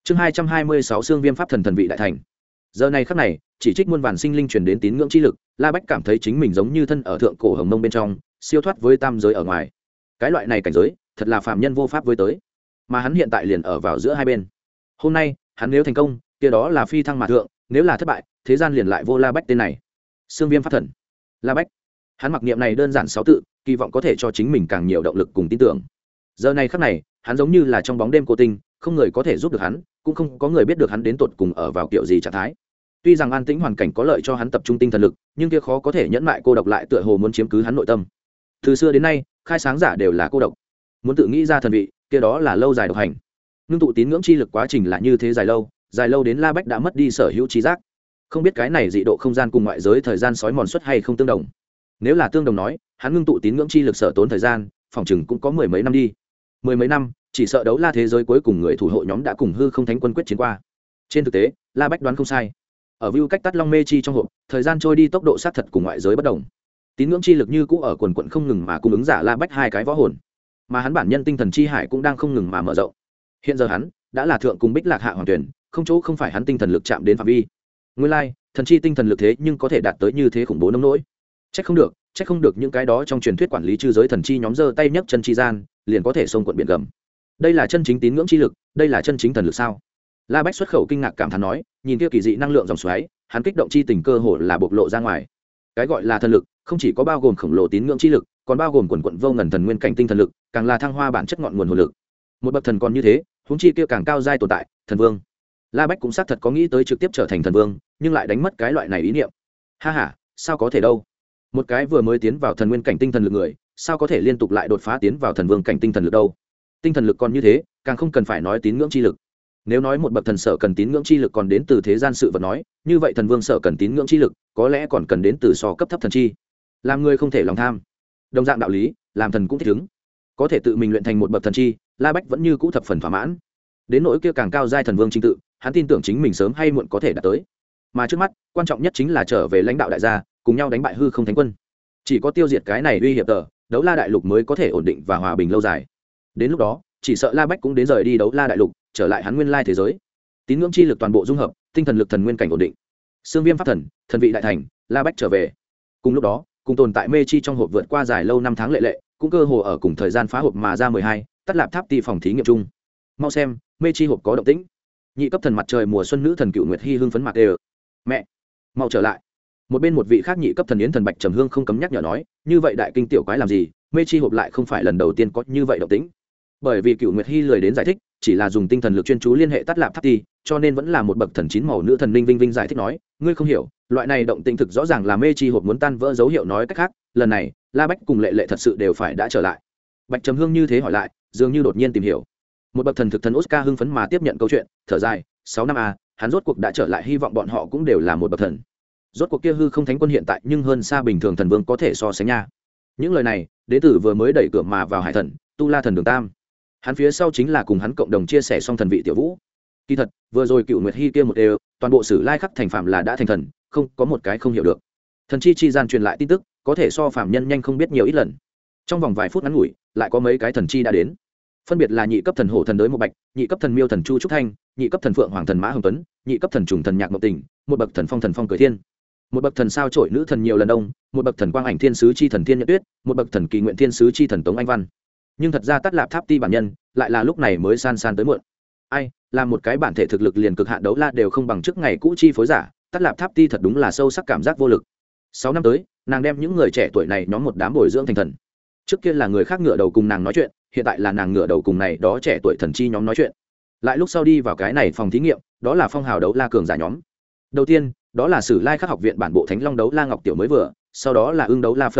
Chương 226 xương viêm pháp thần thần vị đại thành. Giờ này khắc này, chỉ trích muôn vàn sinh linh truyền đến tín ngưỡng chi lực, La Bách cảm thấy chính mình giống như thân ở thượng cổ hồng mông bên trong, siêu thoát với tam giới ở ngoài. Cái loại này cảnh giới, thật là phàm nhân vô pháp với tới. Mà hắn hiện tại liền ở vào giữa hai bên. Hôm nay, hắn nếu thành công, kia đó là phi thăng mà thượng, nếu là thất bại, thế gian liền lại vô La Bách tên này. Xương viêm pháp thần. La Bách. Hắn mặc niệm này đơn giản 6 tự, kỳ vọng có thể cho chính mình càng nhiều động lực cùng tin tưởng. Giờ này khắc này, hắn giống như là trong bóng đêm cô tinh, không người có thể giúp được hắn, cũng không có người biết được hắn đến tột cùng ở vào kiểu gì trạng thái. Tuy rằng an tĩnh hoàn cảnh có lợi cho hắn tập trung tinh thần lực, nhưng kia khó có thể nhẫn mại cô độc lại tựa hồ muốn chiếm cứ hắn nội tâm. Từ xưa đến nay, khai sáng giả đều là cô độc. Muốn tự nghĩ ra thần vị, kia đó là lâu dài độc hành. Ngưng tụ tín ngưỡng chi lực quá trình là như thế dài lâu đến La Bách đã mất đi sở hữu trí giác. Không biết cái này dị độ không gian cùng ngoại giới thời gian sói mòn suất hay không tương đồng. Nếu là tương đồng nói, hắn ngưng tụ tín ngưỡng chi lực sở tốn thời gian, phòng chừng cũng có mười mấy năm đi. Mười mấy năm, chỉ sợ đấu la thế giới cuối cùng người thủ hộ nhóm đã cùng hư không thánh quân quyết chiến qua. Trên thực tế, La Bách đoán không sai. Ở view cách tắt long mê chi trong hộp, thời gian trôi đi tốc độ sát thật cùng ngoại giới bất đồng. Tín ngưỡng chi lực như cũ ở quần quần không ngừng mà cung ứng giả La Bách hai cái võ hồn, mà hắn bản nhân tinh thần chi hải cũng đang không ngừng mà mở rộng. Hiện giờ hắn đã là thượng cùng Bích Lạc hạ hoàng tuyển, không chỗ không phải hắn tinh thần lực chạm đến phạm vi. Nguyên lai, thần chi tinh thần lực thế nhưng có thể đạt tới như thế khủng bố nông nỗi. Chắc không được những cái đó trong truyền thuyết quản lý chư giới thần chi nhóm giơ tay nhấc chân chi gian, liền có thể xông quận biển gầm. Đây là chân chính tín ngưỡng chi lực, đây là chân chính thần lực sao? La Bách xuất khẩu kinh ngạc cảm thán nói, nhìn kia kỳ dị năng lượng dòng xoáy, hắn kích động chi tình cơ hồ là bộc lộ ra ngoài. Cái gọi là thần lực, không chỉ có bao gồm khổng lồ tín ngưỡng chi lực, còn bao gồm quần quần vô ngần thần nguyên cảnh tinh thần lực, càng là thăng hoa bản chất ngọn nguồn hồn lực. Một bậc thần còn như thế, huống chi kia càng cao giai tồn tại, thần vương. La Bách cũng xác thật có nghĩ tới trực tiếp trở thành thần vương, nhưng lại đánh mất cái loại này ý niệm. Ha ha, sao có thể đâu? Một cái vừa mới tiến vào thần nguyên cảnh tinh thần lực người, sao có thể liên tục lại đột phá tiến vào thần vương cảnh tinh thần lực đâu? Tinh thần lực còn như thế, càng không cần phải nói tín ngưỡng chi lực. Nếu nói một bậc thần sở cần tín ngưỡng chi lực còn đến từ thế gian sự vật nói, như vậy thần vương sở cần tín ngưỡng chi lực, có lẽ còn cần đến từ so cấp thấp thần chi. Làm người không thể lòng tham. Đồng dạng đạo lý, làm thần cũng thích ứng. Có thể tự mình luyện thành một bậc thần chi, La Bách vẫn như cũ thập phần thỏa mãn. Đến nỗi kia càng cao giai thần vương chính tự, hắn tin tưởng chính mình sớm hay muộn có thể đạt tới. Mà trước mắt, quan trọng nhất chính là trở về lãnh đạo đại gia, cùng nhau đánh bại hư không thánh quân. Chỉ có tiêu diệt cái này uy hiếp tờ, đấu la đại lục mới có thể ổn định và hòa bình lâu dài. Đến lúc đó, chỉ sợ La Bách cũng đến rời đi đấu la đại lục, trở lại hắn nguyên lai thế giới. Tín ngưỡng chi lực toàn bộ dung hợp, tinh thần lực thần nguyên cảnh ổn định. Xương viêm pháp thần, thần vị đại thành, La Bách trở về. Cùng lúc đó, cùng tồn tại mê chi trong hộp vượt qua dài lâu năm tháng lệ, cũng cơ hồ ở cùng thời gian phá hộp mà ra 12, tắt lạp tháp ti phòng thí nghiệm chung. Mau xem, mê chi hộp có động tĩnh. Nhị cấp thần mặt trời mùa xuân nữ thần Cựu Nguyệt Hi hưng phấn mặt đều. Mẹ, mau trở lại. Một bên một vị khác nhị cấp thần yến thần Bạch Trầm Hương không cấm nhắc nhở nói, như vậy đại kinh tiểu quái làm gì, mê chi hộp lại không phải lần đầu tiên có như vậy động tĩnh. Bởi vì Cựu Nguyệt Hi lười đến giải thích, chỉ là dùng tinh thần lực chuyên chú liên hệ tắt lạp tháp ti, cho nên vẫn là một bậc thần chín màu nữ thần Ninh Vinh Vinh giải thích nói, ngươi không hiểu, loại này động tĩnh thực rõ ràng là mê chi hộp muốn tan vỡ dấu hiệu, nói cách khác, lần này, La Bách cùng Lệ thật sự đều phải đã trở lại. Bạch Trầm Hương như thế hỏi lại, dường như đột nhiên tìm hiểu. Một bậc thần thực thần Oscar hưng phấn mà tiếp nhận câu chuyện, thở dài, 6 năm hắn rốt cuộc đã trở lại, hy vọng bọn họ cũng đều là một bậc thần. Rốt cuộc kia hư không thánh quân hiện tại nhưng hơn xa bình thường thần vương có thể so sánh nha. Những lời này, đế tử vừa mới đẩy cửa mà vào hải thần, Tu La thần Đường Tam. Hắn phía sau chính là cùng hắn cộng đồng chia sẻ xong thần vị Tiểu Vũ. Kỳ thật, vừa rồi Cựu Nguyệt Hi kia một đều, toàn bộ sử lai khắc thành phạm là đã thành thần, không có một cái không hiểu được. Thần chi gian truyền lại tin tức, có thể so phạm nhân nhanh không biết nhiều ít lần. Trong vòng vài phút ngắn ngủi, lại có mấy cái thần chi đã đến. Phân biệt là nhị cấp thần hổ thần đới một bạch, nhị cấp thần miêu thần chu trúc thanh, nhị cấp thần phượng hoàng thần mã hồng tuấn, nhị cấp thần trùng thần nhạc mộng tình, một bậc thần phong cười thiên, một bậc thần sao trổi nữ thần nhiều lần đông, một bậc thần quang ảnh thiên sứ chi thần thiên nhật tuyết, một bậc thần kỳ nguyện thiên sứ chi thần tống anh văn. Nhưng thật ra tắt lạp tháp ti bản nhân lại là lúc này mới san tới muộn. Ai là một cái bản thể thực lực liền cực hạn đấu la đều không bằng trước ngày cũ chi phối giả, tắt lạp tháp ti thật đúng là sâu sắc cảm giác vô lực. 6 năm tới, nàng đem những người trẻ tuổi này nhóm một đám bồi dưỡng thành thần. Trước kia là người khác ngửa đầu cùng nàng nói chuyện, hiện tại là nàng ngửa đầu cùng này đó trẻ tuổi thần chi nhóm nói chuyện. Lại lúc sau đi vào cái này phòng thí nghiệm, đó là phong hào đấu la cường giả nhóm. Đầu tiên, đó là sử lai khắc học viện bản bộ thánh long đấu la ngọc tiểu mới vừa, sau đó là ưng đấu la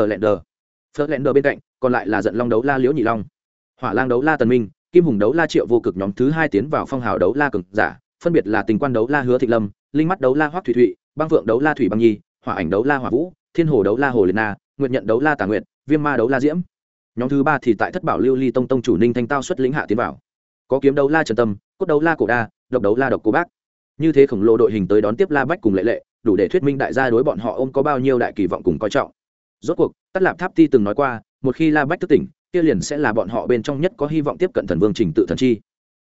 Fleur bên cạnh, còn lại là giận long đấu la liễu nhị long, hỏa lang đấu la tần minh, kim hùng đấu la triệu vô cực. Nhóm thứ hai tiến vào phong hào đấu la cường giả, phân biệt là tình quan đấu la hứa thịnh lâm, linh mắt đấu la hoắc thủy thụy, băng phượng đấu la thủy băng nhi, hỏa ảnh đấu la hỏa vũ, thiên hồ đấu la hồ liệt na, nguyệt nhận đấu la tà nguyệt, viêm ma đấu la diễm. Nhóm thứ ba thì tại thất bảo lưu ly tông tông chủ ninh thanh tao xuất lĩnh hạ tiến vào, có kiếm đấu la trần tâm, cốt đấu la cổ đa, độc đấu la độc cô bác. Như thế khổng lồ đội hình tới đón tiếp La Bách cùng Lệ, đủ để thuyết minh đại gia đối bọn họ ôm có bao nhiêu đại kỳ vọng cùng coi trọng. Rốt cuộc, Tắt Lạp Tháp Ti từng nói qua, một khi La Bách thức tỉnh, kia liền sẽ là bọn họ bên trong nhất có hy vọng tiếp cận thần vương trình tự thần chi.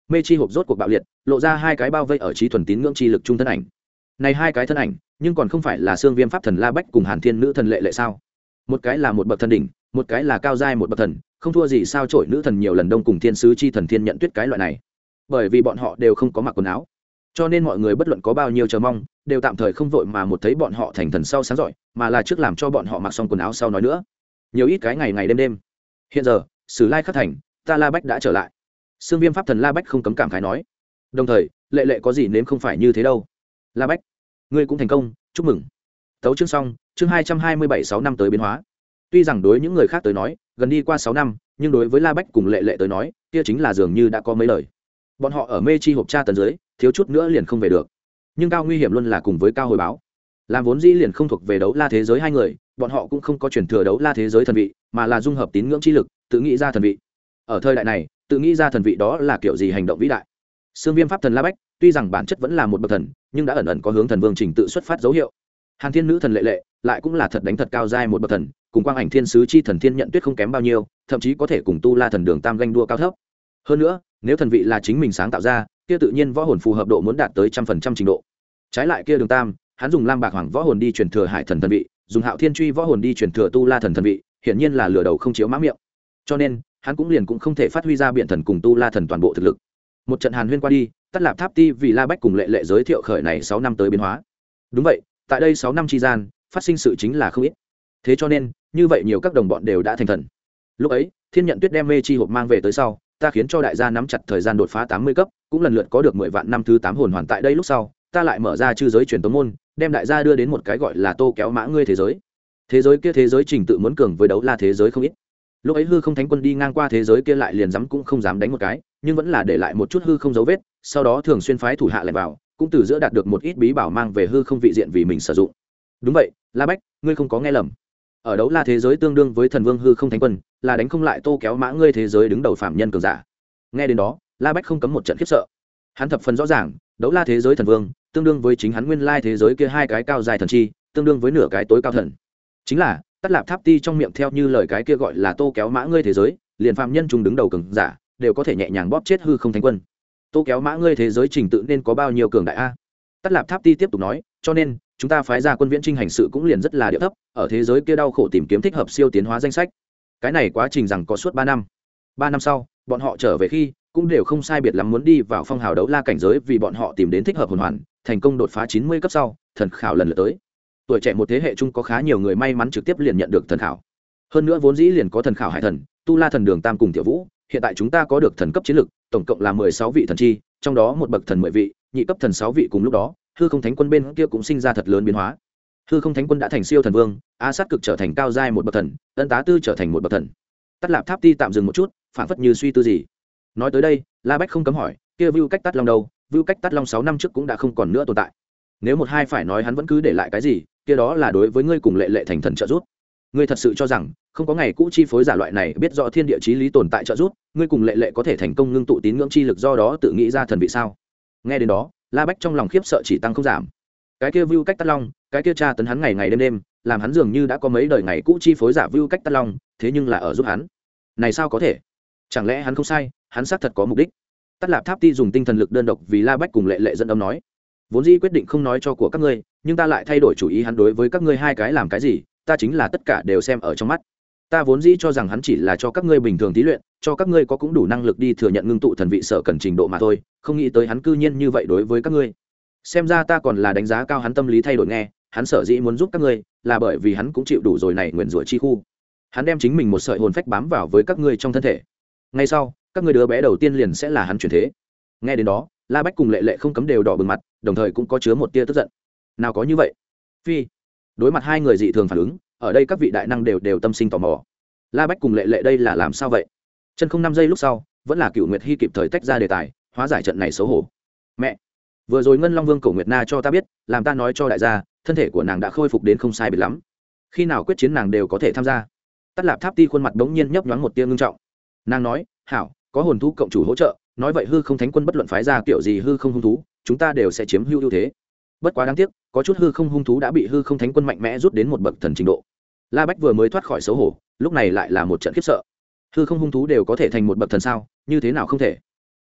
mê chi hộp rốt cuộc bạo liệt, lộ ra hai cái bao vây ở trí thuần tín ngưỡng chi lực trung thân ảnh. Này hai cái thân ảnh nhưng còn không phải là xương viêm pháp thần La Bách cùng Hàn Thiên nữ thần Lệ Lệ sao? Một cái là một bậc thần đỉnh, một cái là cao giai một bậc thần, không thua gì sao chổi nữ thần nhiều lần đông cùng thiên sứ chi thần Thiên Nhận Tuyết cái loại này. Bởi vì bọn họ đều không có mặc quần áo, cho nên mọi người bất luận có bao nhiêu chờ mong, đều tạm thời không vội mà một thấy bọn họ thành thần sau sáng giỏi, mà là trước làm cho bọn họ mặc xong quần áo sau nói nữa. Nhiều ít cái ngày ngày đêm đêm. Hiện giờ, Sử Lai Khắc Thành, ta La Bách đã trở lại. Xương viêm pháp thần La Bách không cấm cảm khái nói. Đồng thời, Lệ Lệ có gì nếm không phải như thế đâu. La Bách, ngươi cũng thành công, chúc mừng. Tấu chương xong, chương 227 6 năm tới biến hóa. Tuy rằng đối những người khác tới nói, gần đi qua 6 năm, nhưng đối với La Bách cùng Lệ Lệ tới nói, kia chính là dường như đã có mấy lời. Bọn họ ở mê chi hộp tra tấn dưới, thiếu chút nữa liền không về được. Nhưng cao nguy hiểm luôn là cùng với cao hồi báo. Làm vốn dĩ liền không thuộc về đấu la thế giới hai người, bọn họ cũng không có truyền thừa đấu la thế giới thần vị, mà là dung hợp tín ngưỡng chi lực, tự nghĩ ra thần vị. Ở thời đại này, tự nghĩ ra thần vị đó là kiểu gì hành động vĩ đại. Xương viêm pháp thần La Bách, tuy rằng bản chất vẫn là một bậc thần, nhưng đã ẩn ẩn có hướng thần vương trình tự xuất phát dấu hiệu. Hàn Thiên nữ thần Lệ Lệ lại cũng là thật đánh thật cao giai một bậc thần, cùng quang ảnh thiên sứ chi thần Thiên Nhận Tuyết không kém bao nhiêu, thậm chí có thể cùng tu la thần đường tam ganh đua cao thấp. Hơn nữa, nếu thần vị là chính mình sáng tạo ra, kia tự nhiên võ hồn phù hợp độ muốn đạt tới 100% trình độ. Trái lại kia đường tam, hắn dùng lam bạc hoàng võ hồn đi truyền thừa hải thần thần vị, dùng hạo thiên truy võ hồn đi truyền thừa tu la thần thần vị, hiển nhiên là lừa đầu không chiếu mã miệng. Cho nên, hắn cũng liền cũng không thể phát huy ra biện thần cùng tu la thần toàn bộ thực lực. Một trận hàn huyên qua đi, Tất Lạp Tháp Ti vì La Bách cùng Lệ Lệ giới thiệu khởi này 6 năm tới biến hóa. Đúng vậy, tại đây 6 năm chi gian, phát sinh sự chính là không ít. Thế cho nên, như vậy nhiều các đồng bọn đều đã thành thần. Lúc ấy, Thiên Nhận Tuyết đem mê chi hộp mang về tới sau, ta khiến cho đại gia nắm chặt thời gian đột phá 80 cấp, cũng lần lượt có được 10 vạn năm thứ 8 hồn hoàn tại đây lúc sau, ta lại mở ra chư giới truyền tống môn, đem đại gia đưa đến một cái gọi là Tô Kéo Mã ngươi thế giới. Thế giới kia thế giới trình tự muốn cường với đấu la thế giới không ít. Lúc ấy hư không thánh quân đi ngang qua thế giới kia lại liền dám cũng không dám đánh một cái, nhưng vẫn là để lại một chút hư không dấu vết, sau đó thường xuyên phái thủ hạ lại vào, cũng từ giữa đạt được một ít bí bảo mang về hư không vị diện vì mình sử dụng. Đúng vậy, La Bách, ngươi không có nghe lầm. Ở đấu la thế giới tương đương với thần vương hư không thánh quân, là đánh không lại Tô Kéo Mã ngươi thế giới đứng đầu phạm nhân cường giả. Nghe đến đó, La Bách không cấm một trận khiếp sợ. Hắn thập phần rõ ràng, đấu la thế giới thần vương tương đương với chính hắn nguyên lai thế giới kia hai cái cao dài thần chi, tương đương với nửa cái tối cao thần. Chính là Tất Lạp Tháp Ti trong miệng theo như lời cái kia gọi là Tô Kéo Mã ngươi thế giới, liền phạm nhân chúng đứng đầu cường giả đều có thể nhẹ nhàng bóp chết hư không thánh quân. Tô Kéo Mã ngươi thế giới trình tự nên có bao nhiêu cường đại a? Tất Lạp Tháp Ti tiếp tục nói, cho nên chúng ta phái ra quân viễn trinh hành sự cũng liền rất là địa thấp, ở thế giới kia đau khổ tìm kiếm thích hợp siêu tiến hóa danh sách. Cái này quá trình rằng có suốt 3 năm. 3 năm sau, bọn họ trở về khi cũng đều không sai biệt lắm muốn đi vào phong hào đấu la cảnh giới, vì bọn họ tìm đến thích hợp hồn hoàn, thành công đột phá 90 cấp sau, thần khảo lần lượt tới. Tuổi trẻ một thế hệ chung có khá nhiều người may mắn trực tiếp liền nhận được thần khảo. Hơn nữa vốn dĩ liền có thần khảo hải thần, tu la thần đường tam cùng tiểu vũ, hiện tại chúng ta có được thần cấp chiến lực, tổng cộng là 16 vị thần chi, trong đó một bậc thần 10 vị, nhị cấp thần 6 vị, cùng lúc đó, hư không thánh quân bên kia cũng sinh ra thật lớn biến hóa. Hư không thánh quân đã thành siêu thần vương, A Sát Cực trở thành cao giai một bậc thần, Ân Tá Tư trở thành một bậc thần. Tất Lạp Tháp Ti tạm dừng một chút, phản phất như suy tư gì. Nói tới đây, La Bách không cấm hỏi, kia Vưu Cách Tát Long đâu? Vưu Cách Tát Long 6 năm trước cũng đã không còn nữa tồn tại. Nếu một hai phải nói hắn vẫn cứ để lại cái gì, kia đó là đối với ngươi cùng Lệ Lệ thành thần trợ giúp. Ngươi thật sự cho rằng không có ngày cũ chi phối giả loại này biết rõ thiên địa chí lý tồn tại trợ giúp, ngươi cùng Lệ Lệ có thể thành công ngưng tụ tín ngưỡng chi lực, do đó tự nghĩ ra thần vị sao? Nghe đến đó, La Bách trong lòng khiếp sợ chỉ tăng không giảm. Cái kia Vưu Cách Tát Long, cái kia tra tấn hắn ngày ngày đêm đêm, làm hắn dường như đã có mấy đời ngày cũ chi phối giả Vưu Cách Tát Long, thế nhưng là ở giúp hắn. Này sao có thể? Chẳng lẽ hắn không sai, hắn xác thật có mục đích. Tất Lạp Tháp Ti dùng tinh thần lực đơn độc vì La Bách cùng Lệ Lệ dẫn âm nói, vốn dĩ quyết định không nói cho của các ngươi, nhưng ta lại thay đổi chủ ý, hắn đối với các ngươi hai cái làm cái gì, ta chính là tất cả đều xem ở trong mắt. Ta vốn dĩ cho rằng hắn chỉ là cho các ngươi bình thường thí luyện, cho các ngươi có cũng đủ năng lực đi thừa nhận ngưng tụ thần vị sở cần trình độ mà thôi, không nghĩ tới hắn cư nhiên như vậy đối với các ngươi. Xem ra ta còn là đánh giá cao hắn tâm lý thay đổi. Nghe, hắn sở dĩ muốn giúp các ngươi, là bởi vì hắn cũng chịu đủ rồi này nguyền rủa chi khu. Hắn đem chính mình một sợi hồn phách bám vào với các ngươi trong thân thể. Ngay sau, các ngươi đứa bé đầu tiên liền sẽ là hắn chuyển thế. Nghe đến đó, La Bách cùng Lệ Lệ không cấm đều đỏ bừng mặt, đồng thời cũng có chứa một tia tức giận. Nào có như vậy? Phi. Đối mặt hai người dị thường phản ứng, ở đây các vị đại năng đều tâm sinh tò mò. La Bách cùng Lệ Lệ đây là làm sao vậy? Chân không 5 giây lúc sau, vẫn là Cửu Nguyệt Hy kịp thời tách ra đề tài, hóa giải trận này xấu hổ. Mẹ, vừa rồi Ngân Long Vương Cổ Nguyệt Na cho ta biết, làm ta nói cho đại gia, thân thể của nàng đã khôi phục đến không sai biệt lắm. Khi nào quyết chiến nàng đều có thể tham gia. Tất Lạp Tháp Ti khuôn mặt đống nhiên nhấp nhoáng một tia ngưng trọng. Nàng nói, hảo, có hồn thú cộng chủ hỗ trợ, nói vậy hư không thánh quân bất luận phái ra kiểu gì hư không hung thú, chúng ta đều sẽ chiếm ưu thế. Bất quá đáng tiếc, có chút hư không hung thú đã bị hư không thánh quân mạnh mẽ rút đến một bậc thần trình độ. La Bách vừa mới thoát khỏi xấu hổ, lúc này lại là một trận khiếp sợ. Hư không hung thú đều có thể thành một bậc thần sao? Như thế nào không thể?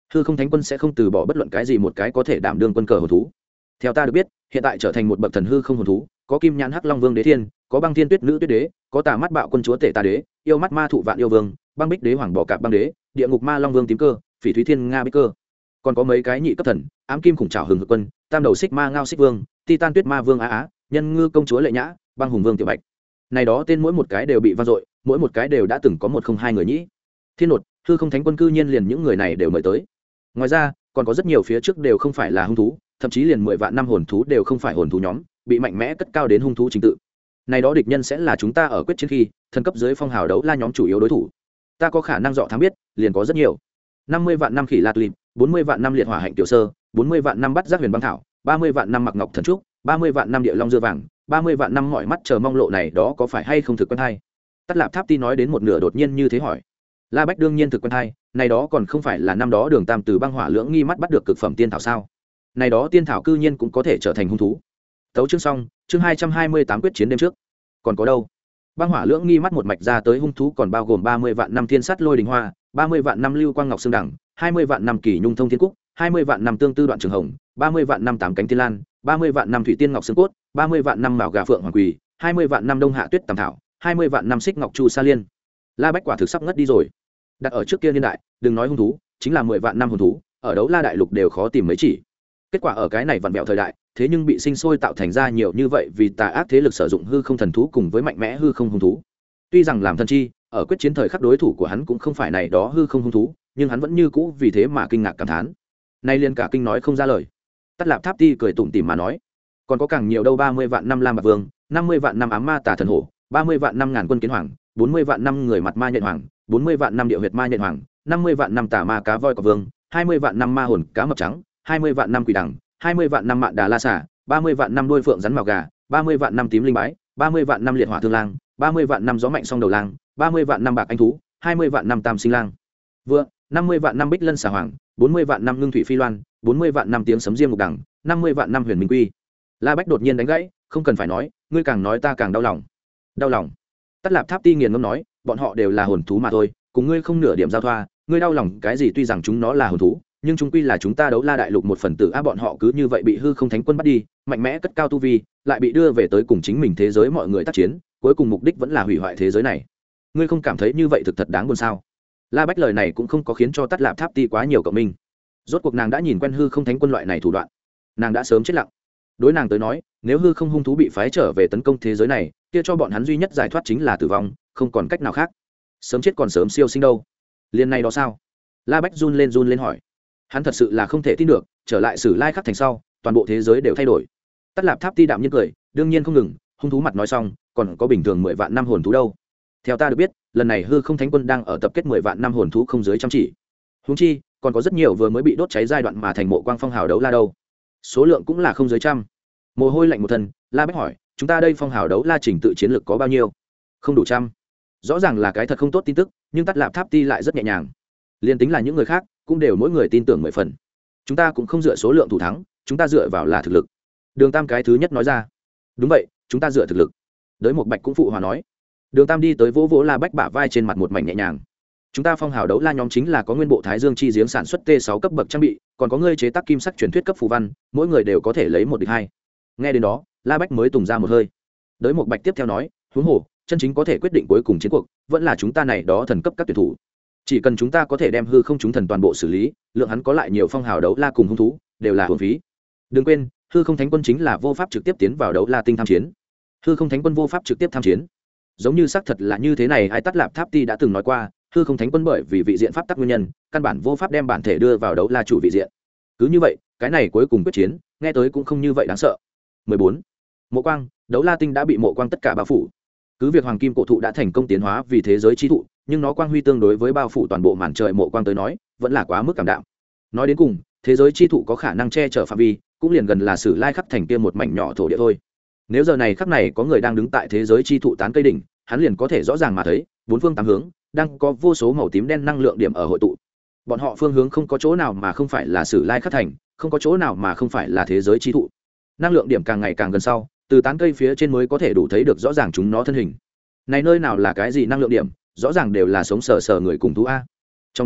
hư không thánh quân sẽ không từ bỏ bất luận cái gì một cái có thể đảm đương quân cờ hồn thú. Theo ta được biết, hiện tại trở thành một bậc thần hư không hồn thú, có kim nhãn hắc long vương đế thiên, có băng thiên tuyết nữ tuyết đế, có tà mắt bạo quân chúa tể tà đế, yêu mắt ma thụ vạn yêu vương, băng bích đế hoàng bò cạp băng đế, địa ngục ma long vương tím cơ, phỉ thúy thiên nga bích cơ, còn có mấy cái nhị cấp thần, ám kim khủng trảo hừng hực quân, tam đầu xích ma ngao xích vương, titan tuyết ma vương á á, nhân ngư công chúa lệ nhã, băng hùng vương tiểu bạch. Này đó tên mỗi một cái đều bị vang dội, mỗi một cái đều đã từng có một không hai người nhĩ. Thiên nột, hư không thánh quân cư nhiên liền những người này đều mời tới. Ngoài ra, còn có rất nhiều phía trước đều không phải là hung thú, thậm chí liền 10 vạn năm hồn thú đều không phải hồn thú nhóm, bị mạnh mẽ cất cao đến hung thú chính tự. Này đó địch nhân sẽ là chúng ta ở quyết chiến khi, thần cấp dưới phong hào đấu la nhóm chủ yếu đối thủ. Ta có khả năng dọ thắng biết, liền có rất nhiều. 50 vạn năm khỉ lạt lịp, 40 vạn năm liệt hỏa hạnh tiểu sơ, 40 vạn năm bắt giác huyền băng thảo, 30 vạn năm mặc ngọc thần trúc, 30 vạn năm địa long dưa vàng, 30 vạn năm mọi mắt chờ mong lộ này đó có phải hay không thực quen hay? Tắt Lạp Tháp Ti nói đến một nửa đột nhiên như thế hỏi. La Bách đương nhiên thực quen hay, này đó còn không phải là năm đó Đường Tam từ băng hỏa lưỡng nghi mắt bắt được cực phẩm tiên thảo sao? Này đó tiên thảo cư nhiên cũng có thể trở thành hung thú. Tấu chương xong, chương 228 quyết chiến đêm trước. Còn có đâu? Băng hỏa lưỡng nghi mắt một mạch ra tới hung thú còn bao gồm 30 vạn năm thiên sắt lôi đình hoa, 30 vạn năm lưu quang ngọc xương đẳng, 20 vạn năm kỳ nhung thông thiên cúc, 20 vạn năm tương tư đoạn trường hồng, 30 vạn năm tám cánh thiên lan, 30 vạn năm thủy tiên ngọc xương cốt, 30 vạn năm mạo gà phượng hoàng quỳ, 20 vạn năm đông hạ tuyết tầm thảo, 20 vạn năm xích ngọc chu sa liên. La Bách quả thực sắp ngất đi rồi. Đặt ở trước kia niên đại, đừng nói hung thú, chính là 10 vạn năm hồn thú, ở đấu La đại lục đều khó tìm mấy chỉ. Kết quả ở cái này vặn vẹo thời đại, thế nhưng bị sinh sôi tạo thành ra nhiều như vậy vì tà ác thế lực sử dụng hư không thần thú cùng với mạnh mẽ hư không hung thú. Tuy rằng làm thần chi, ở quyết chiến thời khắc đối thủ của hắn cũng không phải này đó hư không hung thú, nhưng hắn vẫn như cũ vì thế mà kinh ngạc cảm thán. Nay liên cả kinh nói không ra lời. Tắt Lạp Tháp Ti cười tủm tỉm mà nói, còn có càng nhiều đâu 30 vạn năm lam bạc vương, 50 vạn năm ám ma tà thần hổ, 30 vạn năm ngàn quân kiến hoàng, 40 vạn năm người mặt ma nhện hoàng, 40 vạn năm địa huyệt ma nhện hoàng, 50 vạn năm tà ma cá voi cọp vương, 20 vạn năm ma hồn cá mập trắng, 20 vạn năm quỷ đằng, 20 vạn năm mạn đà la xà, 30 vạn năm đuôi phượng rắn màu gà, 30 vạn năm tím linh bái, 30 vạn năm liệt hỏa thương lang, 30 vạn năm gió mạnh song đầu lang, 30 vạn năm bạc anh thú, 20 vạn năm tam sinh lang. Vượng, 50 vạn năm bích lân xà hoàng, 40 vạn năm ngưng thủy phi loan, 40 vạn năm tiếng sấm diêm ngục đằng, 50 vạn năm huyền minh quy. La Bách đột nhiên đánh gãy, không cần phải nói, ngươi càng nói ta càng đau lòng. Đau lòng? Tắt Lạp Tháp Ti nghiền ngẫm nói, bọn họ đều là hồn thú mà thôi, cùng ngươi không nửa điểm giao thoa, ngươi đau lòng cái gì? Tuy rằng chúng nó là hồn thú, nhưng chúng quy là chúng ta đấu La đại lục một phần tử. Bọn họ cứ như vậy bị hư không thánh quân bắt đi, mạnh mẽ cất cao tu vi, lại bị đưa về tới cùng chính mình thế giới mọi người tác chiến, cuối cùng mục đích vẫn là hủy hoại thế giới này. Ngươi không cảm thấy như vậy thực thật đáng buồn sao? La Bách lời này cũng không có khiến cho Tắt Lạp Tháp Ti quá nhiều cộng minh. Rốt cuộc nàng đã nhìn quen hư không thánh quân loại này thủ đoạn, nàng đã sớm chết lặng. Đối nàng tới nói, nếu hư không hung thú bị phái trở về tấn công thế giới này, kia cho bọn hắn duy nhất giải thoát chính là tử vong, không còn cách nào khác. Sớm chết còn sớm siêu sinh đâu. Liên này đó sao? La Bách run lên hỏi. Hắn thật sự là không thể tin được, trở lại Sử Lai Khắc thành sau, toàn bộ thế giới đều thay đổi. Tắt Lạp Tháp Ti đạm nhiên cười, đương nhiên không ngừng, hung thú mặt nói xong, còn có bình thường 10 vạn năm hồn thú đâu. Theo ta được biết, lần này hư không thánh quân đang ở tập kết 10 vạn năm hồn thú không dưới trăm chỉ. Huống chi, còn có rất nhiều vừa mới bị đốt cháy giai đoạn mà thành mộ quang phong hào đấu la đâu. Số lượng cũng là không dưới trăm. Mồ hôi lạnh một thân, La Bách hỏi, chúng ta đây phong hào đấu la trình tự chiến lược có bao nhiêu? Không đủ trăm. Rõ ràng là cái thật không tốt tin tức, nhưng Tắt Lạp Tháp Ti lại rất nhẹ nhàng. Liên tính là những người khác, cũng đều mỗi người tin tưởng 10 phần. Chúng ta cũng không dựa số lượng thủ thắng, chúng ta dựa vào là thực lực. Đường Tam cái thứ nhất nói ra. Đúng vậy, chúng ta dựa thực lực. Đới Một Bạch cũng phụ hòa nói. Đường Tam đi tới vỗ vỗ La Bách bả vai trên mặt một mảnh nhẹ nhàng. Chúng ta phong hào đấu la nhóm chính là có nguyên bộ Thái Dương chi giếng sản xuất T6 cấp bậc trang bị, còn có ngươi chế tác kim sắc truyền thuyết cấp phù văn, mỗi người đều có thể lấy một địch hai. Nghe đến đó, La Bách mới tùng ra một hơi. Đới Một Bạch tiếp theo nói, huống hồ, chân chính có thể quyết định cuối cùng chiến cuộc, vẫn là chúng ta này đó thần cấp các tuyển thủ. Chỉ cần chúng ta có thể đem hư không chúng thần toàn bộ xử lý, lượng hắn có lại nhiều phong hào đấu la cùng hung thú, đều là hưởng phí. Đừng quên, hư không thánh quân chính là vô pháp trực tiếp tiến vào đấu la tinh tham chiến. Hư không thánh quân vô pháp trực tiếp tham chiến. Giống như xác thật là như thế này, ai Tắt Lạp Tháp Ti đã từng nói qua, hư không thánh quân bởi vì vị diện pháp tắc nguyên nhân, căn bản vô pháp đem bản thể đưa vào đấu la chủ vị diện. Cứ như vậy, cái này cuối cùng quyết chiến, nghe tới cũng không như vậy đáng sợ. 14. Mộ quang, đấu la tinh đã bị mộ quang tất cả bao phủ. Cứ việc hoàng kim cổ thụ đã thành công tiến hóa vì thế giới chi thụ, nhưng nó quang huy tương đối với bao phủ toàn bộ màn trời mộ quang tới nói, vẫn là quá mức cảm đạm. Nói đến cùng, thế giới chi thụ có khả năng che chở phạm vi, cũng liền gần là Sử Lai Khắc thành kia một mảnh nhỏ thổ địa thôi. Nếu giờ này khắc này có người đang đứng tại thế giới chi thụ tán cây đỉnh, hắn liền có thể rõ ràng mà thấy, bốn phương tám hướng đang có vô số màu tím đen năng lượng điểm ở hội tụ. Bọn họ phương hướng không có chỗ nào mà không phải là Sử Lai Khắc thành, không có chỗ nào mà không phải là thế giới chi thụ. Năng lượng điểm càng ngày càng gần sau, từ tán cây phía trên mới có thể đủ thấy được rõ ràng chúng nó thân hình. Này nơi nào là cái gì năng lượng điểm, rõ ràng đều là sống sờ sờ người cùng thú a. Trong đó,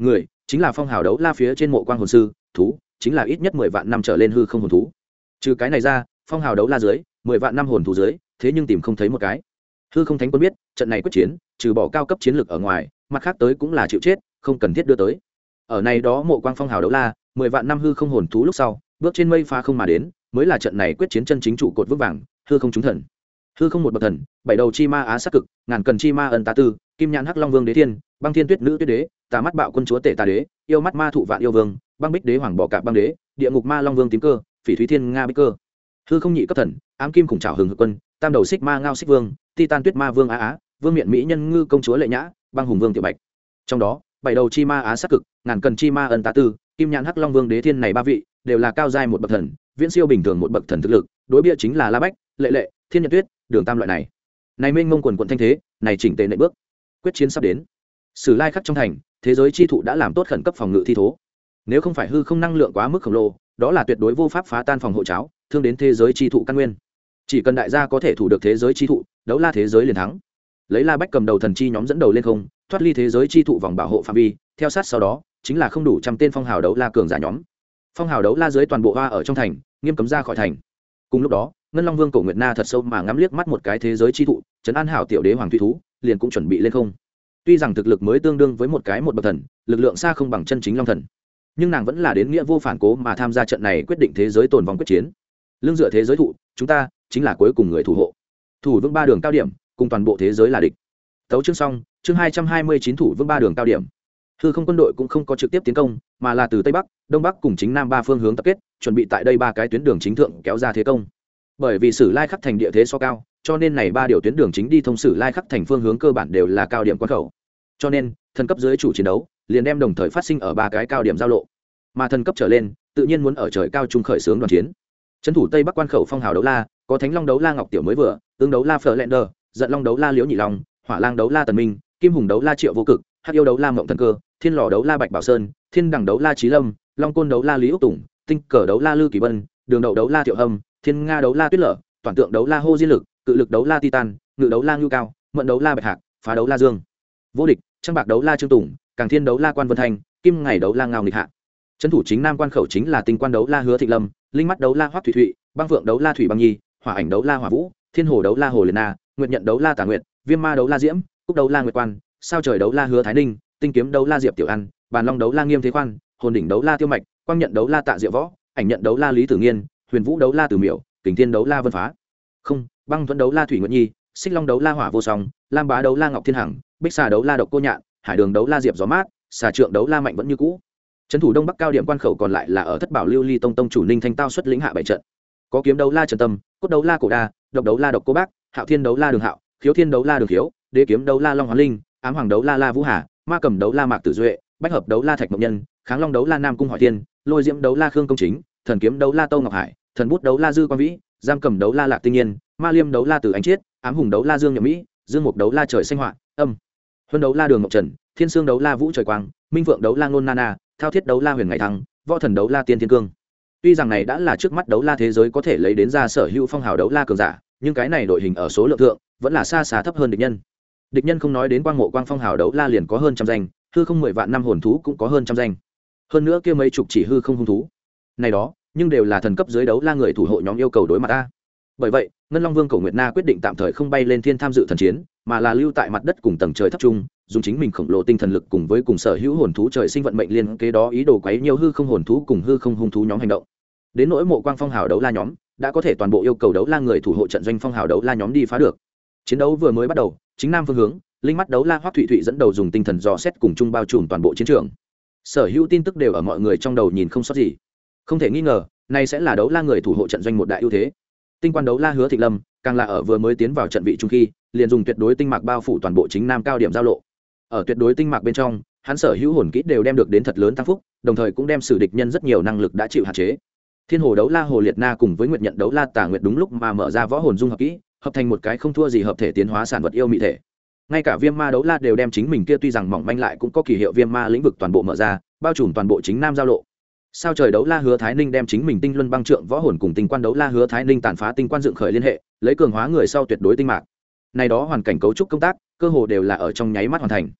người chính là phong hào đấu la phía trên mộ quang hồn sư, thú chính là ít nhất 10 vạn năm trở lên hư không hồn thú. Trừ cái này ra, phong hào đấu la dưới 10 vạn năm hồn thú dưới, thế nhưng tìm không thấy một cái. Hư không thánh quân biết, trận này quyết chiến, trừ bỏ cao cấp chiến lược ở ngoài, mặt khác tới cũng là chịu chết, không cần thiết đưa tới. Ở này đó mộ quang phong hào đấu la, 10 vạn năm hư không hồn thú lúc sau, bước trên mây phá không mà đến, mới là trận này quyết chiến chân chính trụ cột vững vàng, hư không chúng thần. Hư không một bậc thần, bảy đầu chi ma á sát cực, ngàn cần chi ma ân tá tư, kim nhãn hắc long vương đế thiên, băng thiên tuyết nữ tuyết đế, tà mắt bạo quân chúa tể tà đế, yêu mắt ma thụ vạn yêu vương, băng bích đế hoàng bò cạp băng đế, địa ngục ma long vương tím cơ, phỉ thúy thiên nga bích cơ. Hư không nhị cấp thần, ám kim khủng trảo hừng hực quân, tam đầu xích ma ngao xích vương, titan tuyết ma vương á á, vương miện mỹ nhân ngư công chúa lệ nhã, băng hùng vương tiểu bạch. Trong đó, bảy đầu chi ma á sát cực, ngàn cần chi ma ân tá tư, kim nhãn hắc long vương đế thiên này ba vị đều là cao giai một bậc thần, viễn siêu bình thường một bậc thần thực lực, đối bia chính là La Bách, Lệ Lệ, Thiên Nhật Tuyết, Đường Tam loại này. Này mênh mông quần quần thanh thế, này chỉnh tề nệ bước. Quyết chiến sắp đến. Sử Lai khắc trong thành, thế giới chi thụ đã làm tốt khẩn cấp phòng ngự thi thố. Nếu không phải hư không năng lượng quá mức khổng lồ, đó là tuyệt đối vô pháp phá tan phòng hộ cháo, thương đến thế giới chi thụ căn nguyên. Chỉ cần đại gia có thể thủ được thế giới chi thụ, đấu la thế giới liền thắng. Lấy La Bách cầm đầu thần chi nhóm dẫn đầu lên không, thoát ly thế giới chi thụ vòng bảo hộ phạm vi, theo sát sau đó chính là không đủ trăm tên phong hào đấu la cường giả nhóm. Phong hào đấu la dưới toàn bộ hoa ở trong thành, nghiêm cấm ra khỏi thành. Cùng lúc đó, Ngân Long Vương Cổ Nguyệt Na thật sâu mà ngắm liếc mắt một cái thế giới chi thụ, trấn an hảo tiểu đế hoàng thủy thú, liền cũng chuẩn bị lên không. Tuy rằng thực lực mới tương đương với một bậc thần, lực lượng xa không bằng chân chính long thần, nhưng nàng vẫn là đến nghĩa vô phản cố mà tham gia trận này quyết định thế giới tồn vong quyết chiến. Lương dựa thế giới thụ, chúng ta chính là cuối cùng người thủ hộ. Thủ vững 3 đường cao điểm, cùng toàn bộ thế giới là địch. Tấu chương xong, chương 229 thủ vững 3 đường cao điểm. Hư không quân đội cũng không có trực tiếp tiến công, mà là từ tây bắc, đông bắc cùng chính nam ba phương hướng tập kết, chuẩn bị tại đây 3 cái tuyến đường chính thượng kéo ra thế công. Bởi vì Sử Lai khắc thành địa thế so cao, cho nên này 3 điều tuyến đường chính đi thông Sử Lai khắc thành phương hướng cơ bản đều là cao điểm quan khẩu. Cho nên, thần cấp dưới chủ chiến đấu, liền đem đồng thời phát sinh ở 3 cái cao điểm giao lộ. Mà thần cấp trở lên, tự nhiên muốn ở trời cao trung khởi xướng đoàn chiến. Trấn thủ tây bắc quan khẩu phong hào đấu la, có Thánh Long đấu la Ngọc Tiểu mới vừa, Tương đấu la Fleur, Giận Long đấu la Liễu Nhị Long, Hỏa Lang đấu la Tần Minh, Kim Hùng đấu la Triệu Vô Cực, Hắc Yêu đấu la Mộng Thần Cơ, Thiên Lò đấu la Bạch Bảo Sơn, Thiên Đằng đấu la Chí Lâm, Long Côn đấu la Lý Úc Tùng, Tinh Cờ đấu la Lư Kỳ Bân, Đường Đậu đấu la Thiệu Hâm, Thiên Nga đấu la Tuyết Lở, Toàn Tượng đấu la Hô Diên Lực, Cự Lực đấu la Titan, Ngự đấu la Ngưu Cao, Mận đấu la Bạch Hạc, Phá đấu la Dương, Vô Địch, Trăng Bạc đấu la Trương Tùng, Càng Thiên đấu la Quan Vân Thanh, Kim Ngày đấu la Ngao Nghịch Hạ. Trấn thủ chính nam quan khẩu chính là Tinh Quan đấu la Hứa Thịnh Lâm, Linh Mắt đấu la Hoắc Thủy Thụy, Băng Phượng đấu la Thủy Băng Nhi, Hỏa Ảnh đấu la Hỏa Vũ, Thiên Hồ đấu la Hồ Liệt Na, Nguyệt Nhận đấu la Tà Nguyệt, Viêm Ma đấu la Diễm, Cúc đấu la Nguyệt Quan, Sao Trời đấu la Hứa Thái Ninh, Tinh Kiếm đấu la Diệp Tiểu An, Bàn Long đấu la Nghiêm Thế Khoan, Hồn Đỉnh đấu la Tiêu Mạch, Quang Nhận đấu la Tạ Diệu Võ, Ảnh Nhận đấu la Lý Tử Nghiên, Huyền Vũ đấu la Từ Miểu, Kình Thiên đấu la Vân Phá, không, Băng Thuẫn đấu la Thủy Nguyệt Nhi, Xích Long đấu la Hỏa Vô Song, Lam Bá đấu la Ngọc Thiên Hằng, Bích Xà đấu la Độc Cô Nhạn, Hải Đường đấu la Diệp Gió Mát, Xà Trượng đấu la Mạnh vẫn như cũ. Trấn thủ đông bắc cao điểm quan khẩu còn lại là ở Thất Bảo Lưu Ly Tông tông chủ Ninh Thanh Tao xuất lĩnh hạ 7 trận. Có Kiếm đấu la Trần Tâm, Cốt đấu la Cổ Đa, Độc đấu la Độc Cô Bác, Hạo Thiên đấu la Đường Hạo, Khiếu Thiên đấu la Đường Khiếu, Đế Kiếm đấu la Long Hoán Linh, Ám Hoàng đấu la La Vũ Hà, Ma Cầm đấu la Mạc Tử Duệ, Bách Hợp đấu la Thạch Mộng Nhân, Kháng Long đấu la Nam Cung Hỏi Thiên, Lôi Diễm đấu la Khương Công Chính, Thần Kiếm đấu la Tô Ngọc Hải, Thần Bút đấu la Dư Quang Vĩ, Giam Cầm đấu la Lạc Tinh Nhiên, Ma Liêm đấu la Từ Ánh Chiết, Ám Hùng đấu la Dương Nhậm Mỹ, Dương Mục đấu la Trời Xanh Họa, Âm Huân đấu la Đường Ngọc Trần, Thiên Sương đấu la Vũ Trời Quang, Minh Vượng đấu la Ngôn Nana, Thao Thiết đấu la Huyền Ngày Thăng, Võ Thần đấu la Tiên Thiên Cương. Tuy rằng này đã là trước mắt đấu la thế giới có thể lấy đến ra sở hữu phong hào đấu la cường giả, nhưng cái này đội hình ở số lượng thượng vẫn là xa xa thấp hơn địch nhân. Địch nhân không nói đến quang mộ quang phong hào đấu la liền có hơn trăm danh, hư không 10 vạn năm hồn thú cũng có hơn trăm danh. Hơn nữa kia mấy chục chỉ hư không hung thú. Này đó, nhưng đều là thần cấp dưới đấu la người thủ hộ nhóm yêu cầu đối mặt ta. Bởi vậy, Ngân Long Vương Cổ Nguyệt Na quyết định tạm thời không bay lên thiên tham dự thần chiến, mà là lưu tại mặt đất cùng tầng trời thấp trung, dùng chính mình khổng lồ tinh thần lực cùng với cùng sở hữu hồn thú trời sinh vận mệnh liên kế đó ý đồ quấy nhiều hư không hồn thú cùng hư không hung thú nhóm hành động. Đến nỗi mộ quang phong hào đấu la nhóm, đã có thể toàn bộ yêu cầu đấu la người thủ hộ trận doanh phong hào đấu la nhóm đi phá được. Chiến đấu vừa mới bắt đầu, chính nam phương hướng, Linh Mắt đấu la Hoắc Thụy Thụy dẫn đầu dùng tinh thần dò xét cùng chung bao trùm toàn bộ chiến trường. Sở hữu tin tức đều ở mọi người trong đầu nhìn không sót gì. Không thể nghi ngờ, này sẽ là đấu la người thủ hộ trận doanh một đại ưu thế. Tinh Quan đấu la Hứa Thịnh Lâm, càng là ở vừa mới tiến vào trận vị trung khi, liền dùng tuyệt đối tinh mạc bao phủ toàn bộ chính nam cao điểm giao lộ. Ở tuyệt đối tinh mạc bên trong, hắn sở hữu hồn kỹ đều đem được đến thật lớn tăng phúc, đồng thời cũng đem xử địch nhân rất nhiều năng lực đã chịu hạn chế. Thiên Hồ đấu la Hồ Liệt Na cùng với Nguyệt Nhận đấu la Tà Nguyệt đúng lúc mà mở ra võ hồn dung hợp kỹ, hợp thành một cái không thua gì hợp thể tiến hóa sản vật yêu mị thể. Ngay cả Viêm Ma đấu la đều đem chính mình kia tuy rằng mỏng manh lại cũng có kỳ hiệu Viêm Ma lĩnh vực toàn bộ mở ra, bao trùm toàn bộ chính nam giao lộ. Sao Trời đấu la Hứa Thái Ninh đem chính mình tinh luân băng trượng võ hồn cùng Tinh Quan đấu la Hứa Thái Ninh tàn phá tinh quan dựng khởi liên hệ, lấy cường hóa người sau tuyệt đối tinh mạc. Này đó hoàn cảnh cấu trúc công tác, cơ hồ đều là ở trong nháy mắt hoàn thành.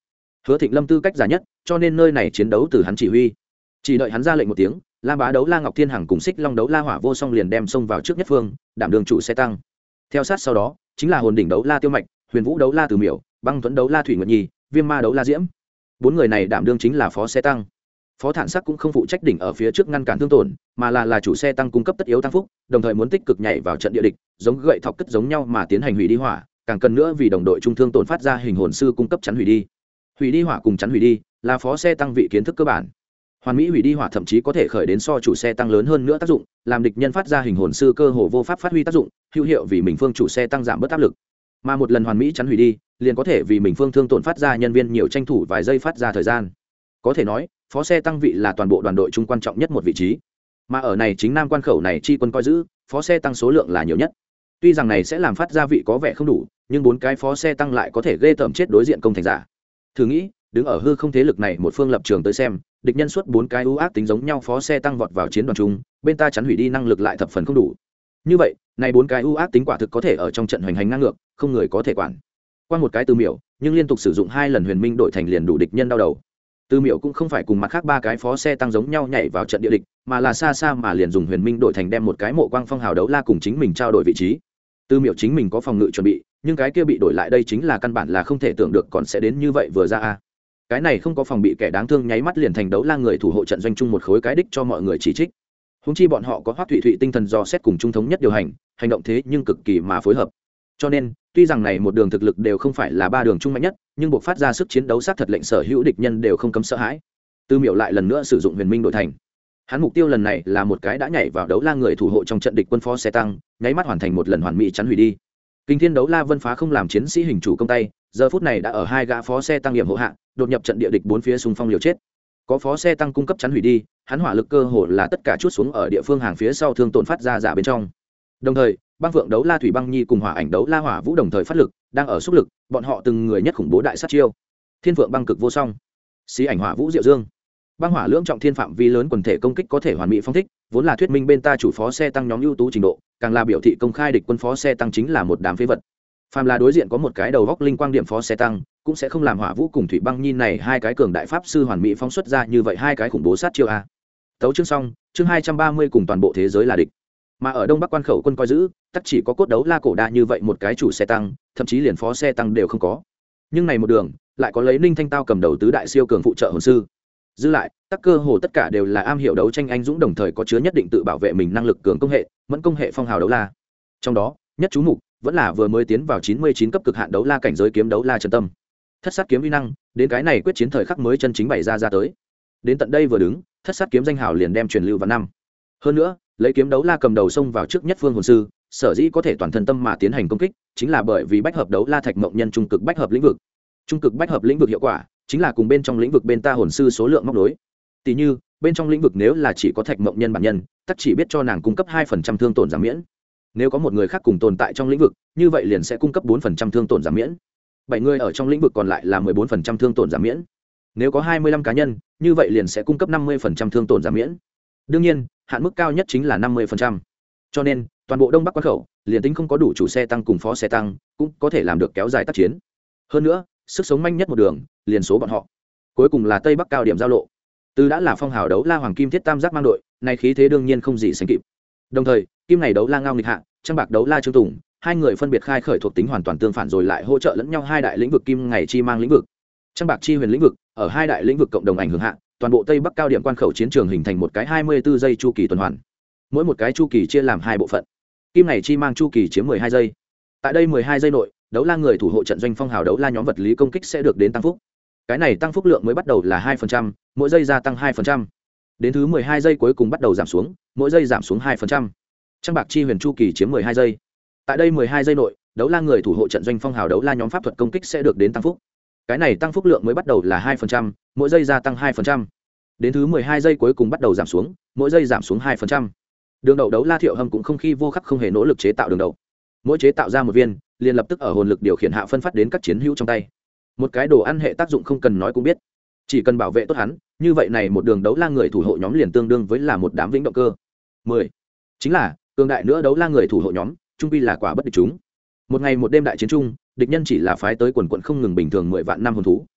Hứa Thịnh Lâm tư cách giả nhất, cho nên nơi này chiến đấu từ hắn chỉ huy. Chỉ đợi hắn ra lệnh một tiếng, Lam Bá Đấu La Ngọc Thiên Hằng cùng Xích Long Đấu La Hỏa Vô Song liền đem xông vào trước nhất phương, đảm đường chủ xe tăng. Theo sát sau đó, chính là Hồn Đỉnh Đấu La Tiêu Mạch, Huyền Vũ Đấu La Từ Miểu, Băng Tuấn Đấu La Thủy Nguyệt Nhi, Viêm Ma Đấu La Diễm. Bốn người này đảm đương chính là phó xe tăng. Phó Thản Sắc cũng không phụ trách đỉnh ở phía trước ngăn cản thương tổn, mà là chủ xe tăng cung cấp tất yếu tăng phúc, đồng thời muốn tích cực nhảy vào trận địa địch, giống gậy thọc cất giống nhau mà tiến hành hủy đi hỏa, càng cần nữa vì đồng đội trung thương tổn phát ra hình hồn sư cung cấp chắn hủy đi. Hủy đi hỏa cùng chắn hủy đi là phó xe tăng vị kiến thức cơ bản. Hoàn mỹ hủy đi hỏa thậm chí có thể khởi đến so chủ xe tăng lớn hơn nữa tác dụng, làm địch nhân phát ra hình hồn sư cơ hồ vô pháp phát huy tác dụng, hữu hiệu vì mình phương chủ xe tăng giảm bớt áp lực. Mà một lần hoàn mỹ chắn hủy đi, liền có thể vì mình phương thương tổn phát ra nhân viên nhiều tranh thủ vài giây phát ra thời gian. Có thể nói, phó xe tăng vị là toàn bộ đoàn đội trung quan trọng nhất một vị trí. Mà ở này chính nam quan khẩu này chi quân coi giữ, phó xe tăng số lượng là nhiều nhất. Tuy rằng này sẽ làm phát ra vị có vẻ không đủ, nhưng 4 cái phó xe tăng lại có thể ghê tởm chết đối diện công thành giả. Thử nghĩ, đứng ở hư không thế lực này một phương lập trường tới xem, địch nhân suốt 4 cái ưu ác tính giống nhau phó xe tăng vọt vào chiến đoàn chung, bên ta chắn hủy đi năng lực lại thập phần không đủ. Như vậy, này 4 cái ưu ác tính quả thực có thể ở trong trận hoành hành ngang ngược, không người có thể quản. Qua một cái Từ Miểu, nhưng liên tục sử dụng 2 lần huyền minh đội thành liền đủ địch nhân đau đầu. Từ Miểu cũng không phải cùng mặt khác 3 cái phó xe tăng giống nhau nhảy vào trận địa địch, mà là xa xa mà liền dùng huyền minh đội thành đem một cái mộ quang phong hào đấu la cùng chính mình trao đổi vị trí. Từ Miểu chính mình có phòng ngự chuẩn bị, nhưng cái kia bị đổi lại đây chính là căn bản là không thể tưởng được còn sẽ đến như vậy vừa ra a. Cái này không có phòng bị kẻ đáng thương nháy mắt liền thành đấu la người thủ hộ trận doanh chung một khối cái đích cho mọi người chỉ trích. Huống chi bọn họ có Hoắc Thụy Thụy tinh thần dò xét cùng trung thống nhất điều hành, hành động thế nhưng cực kỳ mà phối hợp. Cho nên, tuy rằng này một đường thực lực đều không phải là 3 đường trung mạnh nhất, nhưng buộc phát ra sức chiến đấu sát thật lệnh sở hữu địch nhân đều không cấm sợ hãi. Từ Miểu lại lần nữa sử dụng huyền minh đội thành. Hắn mục tiêu lần này là một cái đã nhảy vào đấu la người thủ hộ trong trận địch quân phó xe tăng, nháy mắt hoàn thành một lần hoàn mỹ chắn hủy đi. Kinh Thiên Đấu La Vân Phá không làm chiến sĩ hình chủ công tay, giờ phút này đã ở 2 gã phó xe tăng nghiệm hộ hạ, đột nhập trận địa địch 4 phía xung phong liều chết. Có phó xe tăng cung cấp chắn hủy đi, hắn hỏa lực cơ hồ là tất cả chút xuống ở địa phương hàng phía sau thương tổn phát ra giả bên trong. Đồng thời, Băng Phượng Đấu La Thủy Băng Nhi cùng Hỏa Ảnh Đấu La Hỏa Vũ đồng thời phát lực, đang ở xúc lực, bọn họ từng người nhất khủng bố đại sát chiêu. Thiên Phượng Băng Cực Vô Song, Xí Ảnh Hỏa Vũ Diệu Dương. Băng hỏa lưỡng trọng thiên phạm vi lớn quần thể công kích có thể hoàn mỹ phong thích, vốn là thuyết minh bên ta chủ phó xe tăng nhóm ưu tú trình độ, càng là biểu thị công khai địch quân phó xe tăng chính là một đám phế vật. Phàm là đối diện có một cái đầu góc linh quang điểm phó xe tăng, cũng sẽ không làm Hỏa Vũ cùng Thủy Băng Nhi này 2 cái cường đại pháp sư hoàn mỹ phóng xuất ra như vậy 2 cái khủng bố sát chiêu a. Tấu chương xong, chương 230 cùng toàn bộ thế giới là địch. Mà ở đông bắc quan khẩu quân coi giữ, tất chỉ có cốt đấu la cổ đa như vậy một cái chủ xe tăng, thậm chí liền phó xe tăng đều không có. Nhưng này một đường, lại có lấy Ninh Thanh Tao cầm đầu tứ đại siêu cường phụ trợ hồn sư. Dư lại, tất cơ hồ tất cả đều là am hiểu đấu tranh anh dũng đồng thời có chứa nhất định tự bảo vệ mình năng lực cường công hệ, mẫn công hệ phong hào đấu la. Trong đó, nhất chú mục vẫn là vừa mới tiến vào 99 cấp cực hạn đấu la cảnh giới kiếm đấu la Trần Tâm. Thất sát kiếm uy năng, đến cái này quyết chiến thời khắc mới chân chính bày ra tới. Đến tận đây vừa đứng, thất sát kiếm danh hào liền đem truyền lưu vào năm. Hơn nữa, lấy kiếm đấu la cầm đầu xông vào trước nhất phương hồn sư, sở dĩ có thể toàn thân tâm mà tiến hành công kích, chính là bởi vì bách hợp đấu la thạch mộng nhân trung cực bách hợp lĩnh vực. Trung cực bách hợp lĩnh vực hiệu quả, chính là cùng bên trong lĩnh vực bên ta hồn sư số lượng móc đối. Tỷ như, bên trong lĩnh vực nếu là chỉ có thạch mộng nhân bản nhân, tất chỉ biết cho nàng cung cấp 2% thương tổn giảm miễn. Nếu có một người khác cùng tồn tại trong lĩnh vực, như vậy liền sẽ cung cấp 4% thương tổn giảm miễn. 7 người ở trong lĩnh vực còn lại là 14% thương tổn giảm miễn. Nếu có 25 cá nhân, như vậy liền sẽ cung cấp 50% thương tổn giảm miễn. Đương nhiên, hạn mức cao nhất chính là 50%. Cho nên, toàn bộ đông bắc quan khẩu, liền tính không có đủ chủ xe tăng cùng phó xe tăng, cũng có thể làm được kéo dài tác chiến. Hơn nữa, sức sống manh nhất một đường, liền số bọn họ. Cuối cùng là tây bắc cao điểm giao lộ. Từ đã là phong hào đấu la hoàng kim thiết tam giác mang đội, này khí thế đương nhiên không gì sánh kịp. Đồng thời, kim ngày đấu la ngao nghịch hạ, trang bạc đấu la trương tùng, 2 người phân biệt khai khởi thuộc tính hoàn toàn tương phản rồi lại hỗ trợ lẫn nhau 2 đại lĩnh vực kim ngày chi mang lĩnh vực, trang bạc chi huyền lĩnh vực, ở 2 đại lĩnh vực cộng đồng ảnh hưởng hạ, toàn bộ tây bắc cao điểm quan khẩu chiến trường hình thành một cái 24 giây chu kỳ tuần hoàn. Mỗi một cái chu kỳ chia làm 2 bộ phận. Kim ngày chi mang chu kỳ chiếm 12 giây. Tại đây 12 giây nội, đấu la người thủ hộ trận doanh phong hào đấu la nhóm vật lý công kích sẽ được đến tăng phúc. Cái này tăng phúc lượng mới bắt đầu là 2%, mỗi giây gia tăng 2%. Đến thứ 12 giây cuối cùng bắt đầu giảm xuống, mỗi giây giảm xuống 2%. Trang bạc chi huyền chu kỳ chiếm 12 giây. Tại đây 12 giây nội, đấu la người thủ hộ trận doanh phong hào đấu la nhóm pháp thuật công kích sẽ được đến tăng phúc. Cái này tăng phúc lượng mới bắt đầu là 2%, mỗi giây gia tăng 2%. Đến thứ 12 giây cuối cùng bắt đầu giảm xuống, mỗi giây giảm xuống 2%. Đường đậu đấu la Thiệu Hâm cũng không khi vô khắc không hề nỗ lực chế tạo đường đậu. Mỗi chế tạo ra một viên, liền lập tức ở hồn lực điều khiển hạ phân phát đến các chiến hữu trong tay. Một cái đồ ăn hệ tác dụng không cần nói cũng biết, chỉ cần bảo vệ tốt hắn, như vậy này một đường đấu la người thủ hộ nhóm liền tương đương với là một đám vĩnh động cơ. 10. Chính là cường đại nữa đấu la người thủ hộ nhóm, trung quy là quả bất địch chúng. Một ngày một đêm đại chiến chung, địch nhân chỉ là phái tới quần quần không ngừng bình thường 10 vạn năm hồn thú,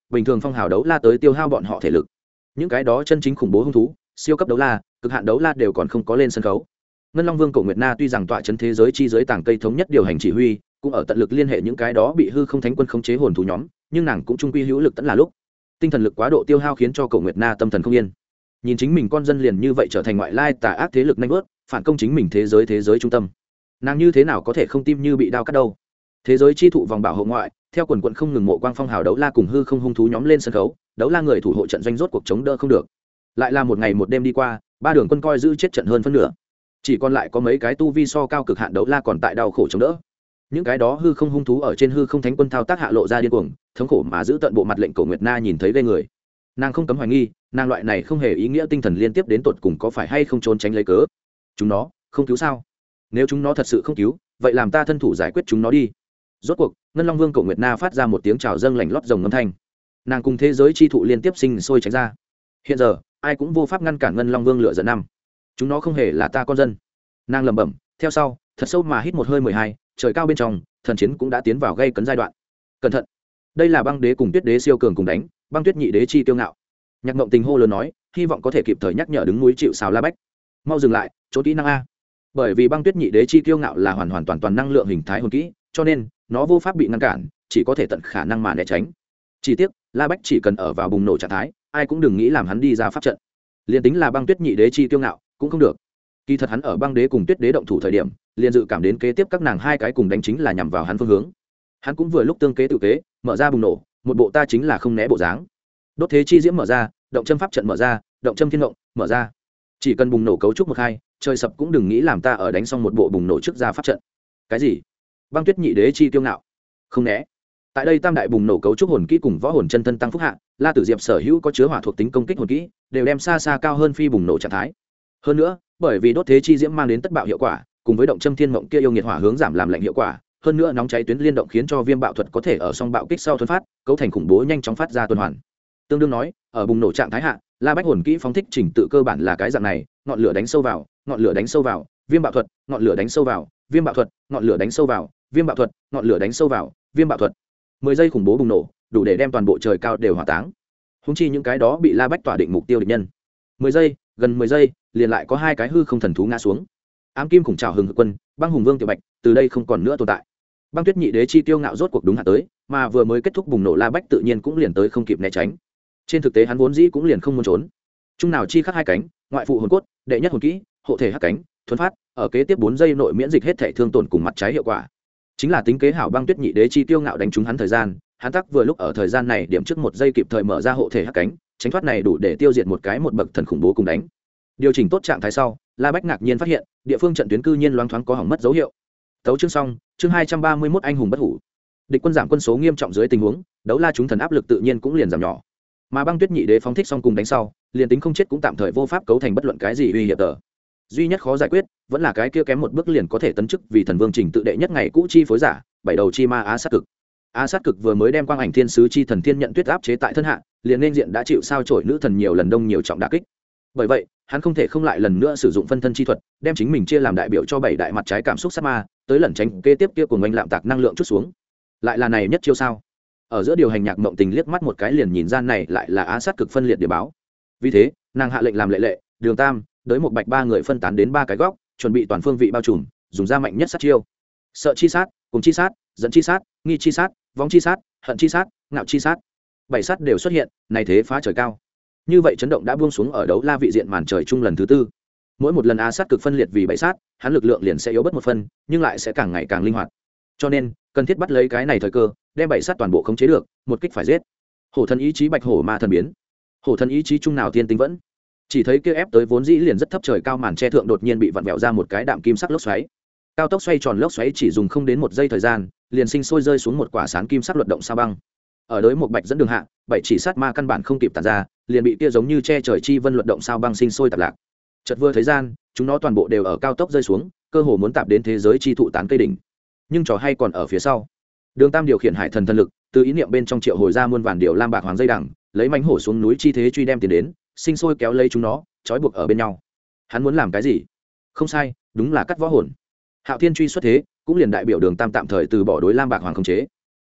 bình thường phong hào đấu la tới tiêu hao bọn họ thể lực. Những cái đó chân chính khủng bố hung thú, siêu cấp đấu la, cực hạn đấu la đều còn không có lên sân khấu. Ngân Long Vương Cổ Nguyệt Na tuy rằng tọa chấn thế giới chi giới tàng cây thống nhất điều hành chỉ huy, cũng ở tận lực liên hệ những cái đó bị hư không thánh quân khống chế hồn thú nhóm, nhưng nàng cũng trung quy hữu lực tận là lúc. Tinh thần lực quá độ tiêu hao khiến cho Cổ Nguyệt Na tâm thần không yên. Nhìn chính mình con dân liền như vậy trở thành ngoại lai tà ác thế lực nhanh vớt, phản công chính mình thế giới trung tâm. Nàng như thế nào có thể không tim như bị đao cắt đâu. Thế giới chi thụ vòng bảo hộ ngoại, theo quần quận không ngừng mộ quang phong hào đấu la cùng hư không hung thú nhóm lên sân khấu, đấu la người thủ hộ trận doanh rốt cuộc chống đỡ không được. Lại là một ngày một đêm đi qua, ba đường quân coi giữ chết trận hơn phân nửa, chỉ còn lại có mấy cái tu vi so cao cực hạn đấu la còn tại đau khổ chống đỡ. Những cái đó hư không hung thú ở trên hư không thánh quân thao tác hạ lộ ra điên cuồng, thống khổ mà giữ tận bộ mặt lệnh Cổ Nguyệt Na nhìn thấy ghê người. Nàng không cấm hoài nghi, nàng loại này không hề ý nghĩa tinh thần liên tiếp đến tột cùng có phải hay không trốn tránh lấy cớ. Chúng nó không cứu sao? Nếu chúng nó thật sự không cứu, vậy làm ta thân thủ giải quyết chúng nó đi. Rốt cuộc, Ngân Long Vương Cổ Nguyệt Na phát ra một tiếng chào dâng lạnh lót rồng âm thanh. Nàng cùng thế giới chi thụ liên tiếp sinh sôi tránh ra. Hiện giờ, ai cũng vô pháp ngăn cản Ngân Long Vương lửa giận năm. Chúng nó không hề là ta con dân. Nàng lẩm bẩm, theo sau, thật sâu mà hít một hơi 12, trời cao bên trong, thần chiến cũng đã tiến vào gây cấn giai đoạn. Cẩn thận. Đây là Băng Đế cùng Tuyết Đế siêu cường cùng đánh, Băng Tuyết Nhị Đế chi kiêu ngạo. Nhạc Mộng Tình hô lớn nói, hy vọng có thể kịp thời nhắc nhở đứng núi chịu sào La Bách. Mau dừng lại, trốn kỹ năng a. Bởi vì Băng Tuyết Nhị Đế chi kiêu ngạo là hoàn hoàn toàn toàn năng lượng hình thái hồn kỹ, cho nên nó vô pháp bị ngăn cản, chỉ có thể tận khả năng mà né tránh. Chỉ tiếc, La Bách chỉ cần ở vào bùng nổ trạng thái, ai cũng đừng nghĩ làm hắn đi ra pháp trận. Liên tính là Băng Tuyết Nhị Đế chi kiêu ngạo, cũng không được. Kỳ thật hắn ở Băng Đế cùng Tuyết Đế động thủ thời điểm, liền dự cảm đến kế tiếp các nàng hai cái cùng đánh chính là nhằm vào hắn phương hướng. Hắn cũng vừa lúc tương kế tự kế, mở ra bùng nổ, một bộ ta chính là không né bộ dáng. Đốt thế chi diễm mở ra, động châm pháp trận mở ra, động châm thiên động mở ra. Chỉ cần bùng nổ cấu trúc một hai, trời sập cũng đừng nghĩ làm ta ở đánh xong một bộ bùng nổ trước ra pháp trận. Cái gì? Băng Tuyết Nhị Đế chi kiêu ngạo, không né. Tại đây tam đại bùng nổ cấu trúc hồn kỹ cùng võ hồn chân thân tăng phúc hạ, La Tử Diệp sở hữu có chứa hỏa thuộc tính công kích hồn kỹ, đều đem xa xa cao hơn phi bùng nổ trạng thái. Hơn nữa, bởi vì đốt thế chi diễm mang đến tất bạo hiệu quả, cùng với động châm thiên mộng kia yêu nghiệt hỏa hướng giảm làm lạnh hiệu quả, hơn nữa nóng cháy tuyến liên động khiến cho viêm bạo thuật có thể ở song bạo kích sau thuần phát, cấu thành khủng bố nhanh chóng phát ra tuần hoàn. Tương đương nói, ở bùng nổ trạng thái hạ, La Bách hồn kỹ phóng thích trình tự cơ bản là cái dạng này, ngọn lửa đánh sâu vào, ngọn lửa đánh sâu vào, viêm bạo thuật, ngọn lửa đánh sâu vào, viêm bạo thuật, ngọn lửa đánh sâu vào, viêm bạo thuật, ngọn lửa đánh sâu vào, viêm bạo thuật. 10 giây khủng bố bùng nổ, đủ để đem toàn bộ trời cao đều hỏa táng. Húng chi những cái đó bị La Bách tỏa định mục tiêu địch nhân. 10 giây, gần 10 giây, liền lại có hai cái hư không thần thú ngã xuống. Ám kim khủng trảo hừng hực quân, Băng Hùng Vương Tiểu Bạch, từ đây không còn nữa tồn tại. Băng Tuyết Nhị Đế chi tiêu ngạo rốt cuộc đúng hạn tới, mà vừa mới kết thúc bùng nổ La Bách tự nhiên cũng liền tới không kịp né tránh. Trên thực tế hắn vốn dĩ cũng liền không muốn trốn. Trung nào chi khắc hai cánh, ngoại phụ hồn cốt, đệ nhất hồn kỹ, hộ thể hắc cánh, thuần phát, ở kế tiếp 4 giây nội miễn dịch hết thể thương tổn cùng mặt trái hiệu quả. Chính là tính kế hảo Băng Tuyết Nhị Đế chi tiêu ngạo đánh trúng hắn thời gian, hắn tắc vừa lúc ở thời gian này điểm trước 1 giây kịp thời mở ra hộ thể hắc cánh, tránh thoát này đủ để tiêu diệt một cái một bậc thần khủng bố cùng đánh. Điều chỉnh tốt trạng thái sau, La Bách ngạc nhiên phát hiện, địa phương trận tuyến cư nhiên loáng thoáng có hỏng mất dấu hiệu. Tấu chương xong, chương 231 anh hùng bất hủ. Địch quân giảm quân số nghiêm trọng dưới tình huống, đấu la chúng thần áp lực tự nhiên cũng liền giảm nhỏ. Mà Băng Tuyết Nhị Đế phóng thích xong cùng đánh sau, liền tính không chết cũng tạm thời vô pháp cấu thành bất luận cái gì uy hiếp tờ. Duy nhất khó giải quyết, vẫn là cái kia kém một bước liền có thể tấn chức vì thần vương trình tự đệ nhất ngày cũ chi phối giả, bảy đầu chi ma Á Sát Cực. Á Sát Cực vừa mới đem quang ảnh thiên sứ chi thần thiên nhận tuyết áp chế tại thân hạ, liền nên diện đã chịu sao chổi nữ thần nhiều lần đông nhiều trọng đả kích. Bởi vậy, hắn không thể không lại lần nữa sử dụng phân thân chi thuật, đem chính mình chia làm đại biểu cho 7 đại mặt trái cảm xúc sát ma, tới lẩn tránh kế tiếp kia của mình lạm tạc năng lượng chút xuống. Lại là này nhất chiêu sao? Ở giữa điều hành Nhạc Mộng Tình liếc mắt một cái liền nhìn ra này lại là Á Sát Cực phân liệt địa báo. Vì thế, nàng hạ lệnh làm lệ, Đường Tam, đới một bạch ba người phân tán đến 3 cái góc, chuẩn bị toàn phương vị bao trùm, dùng ra mạnh nhất sát chiêu. Sợ chi sát, cùng chi sát, dẫn chi sát, nghi chi sát, vong chi sát, hận chi sát, ngạo chi sát. 7 sát đều xuất hiện, này thế phá trời cao. Như vậy chấn động đã buông xuống ở đấu la vị diện màn trời chung lần thứ 4. Mỗi một lần Á Sát Cực phân liệt vì 7 sát, hắn lực lượng liền sẽ yếu bớt một phần, nhưng lại sẽ càng ngày càng linh hoạt. Cho nên, cần thiết bắt lấy cái này thời cơ, đem 7 sát toàn bộ khống chế được, một kích phải giết. Hổ thần ý chí bạch hổ ma thần biến. Hổ thần ý chí trung nào tiên tinh vẫn. Chỉ thấy kia ép tới vốn dĩ liền rất thấp trời cao màn che thượng đột nhiên bị vặn vẹo ra một cái đạm kim sắc lốc xoáy. Cao tốc xoay tròn lốc xoáy chỉ dùng không đến 1 giây thời gian, liền sinh sôi rơi xuống một quả sáng kim sắc luật động sao băng. Ở đối một bạch dẫn đường hạ, 7 chỉ sát ma căn bản không kịp tản ra, liền bị kia giống như che trời chi vân luật động sao băng sinh sôi tạp lạc. Chợt vừa thời gian, chúng nó toàn bộ đều ở cao tốc rơi xuống, cơ hồ muốn tạp đến thế giới chi thụ tán cây đỉnh. Nhưng trò hay còn ở phía sau. Đường Tam điều khiển hải thần thần lực, từ ý niệm bên trong triệu hồi ra muôn vàn điều lam bạc hoàng dây đằng, lấy mãnh hổ xuống núi chi thế truy đem tiền đến, sinh sôi kéo lấy chúng nó, trói buộc ở bên nhau. Hắn muốn làm cái gì? Không sai, đúng là cắt võ hồn. Hạo Thiên truy xuất thế, cũng liền đại biểu Đường Tam tạm thời từ bỏ đối lam bạc hoàng khống chế.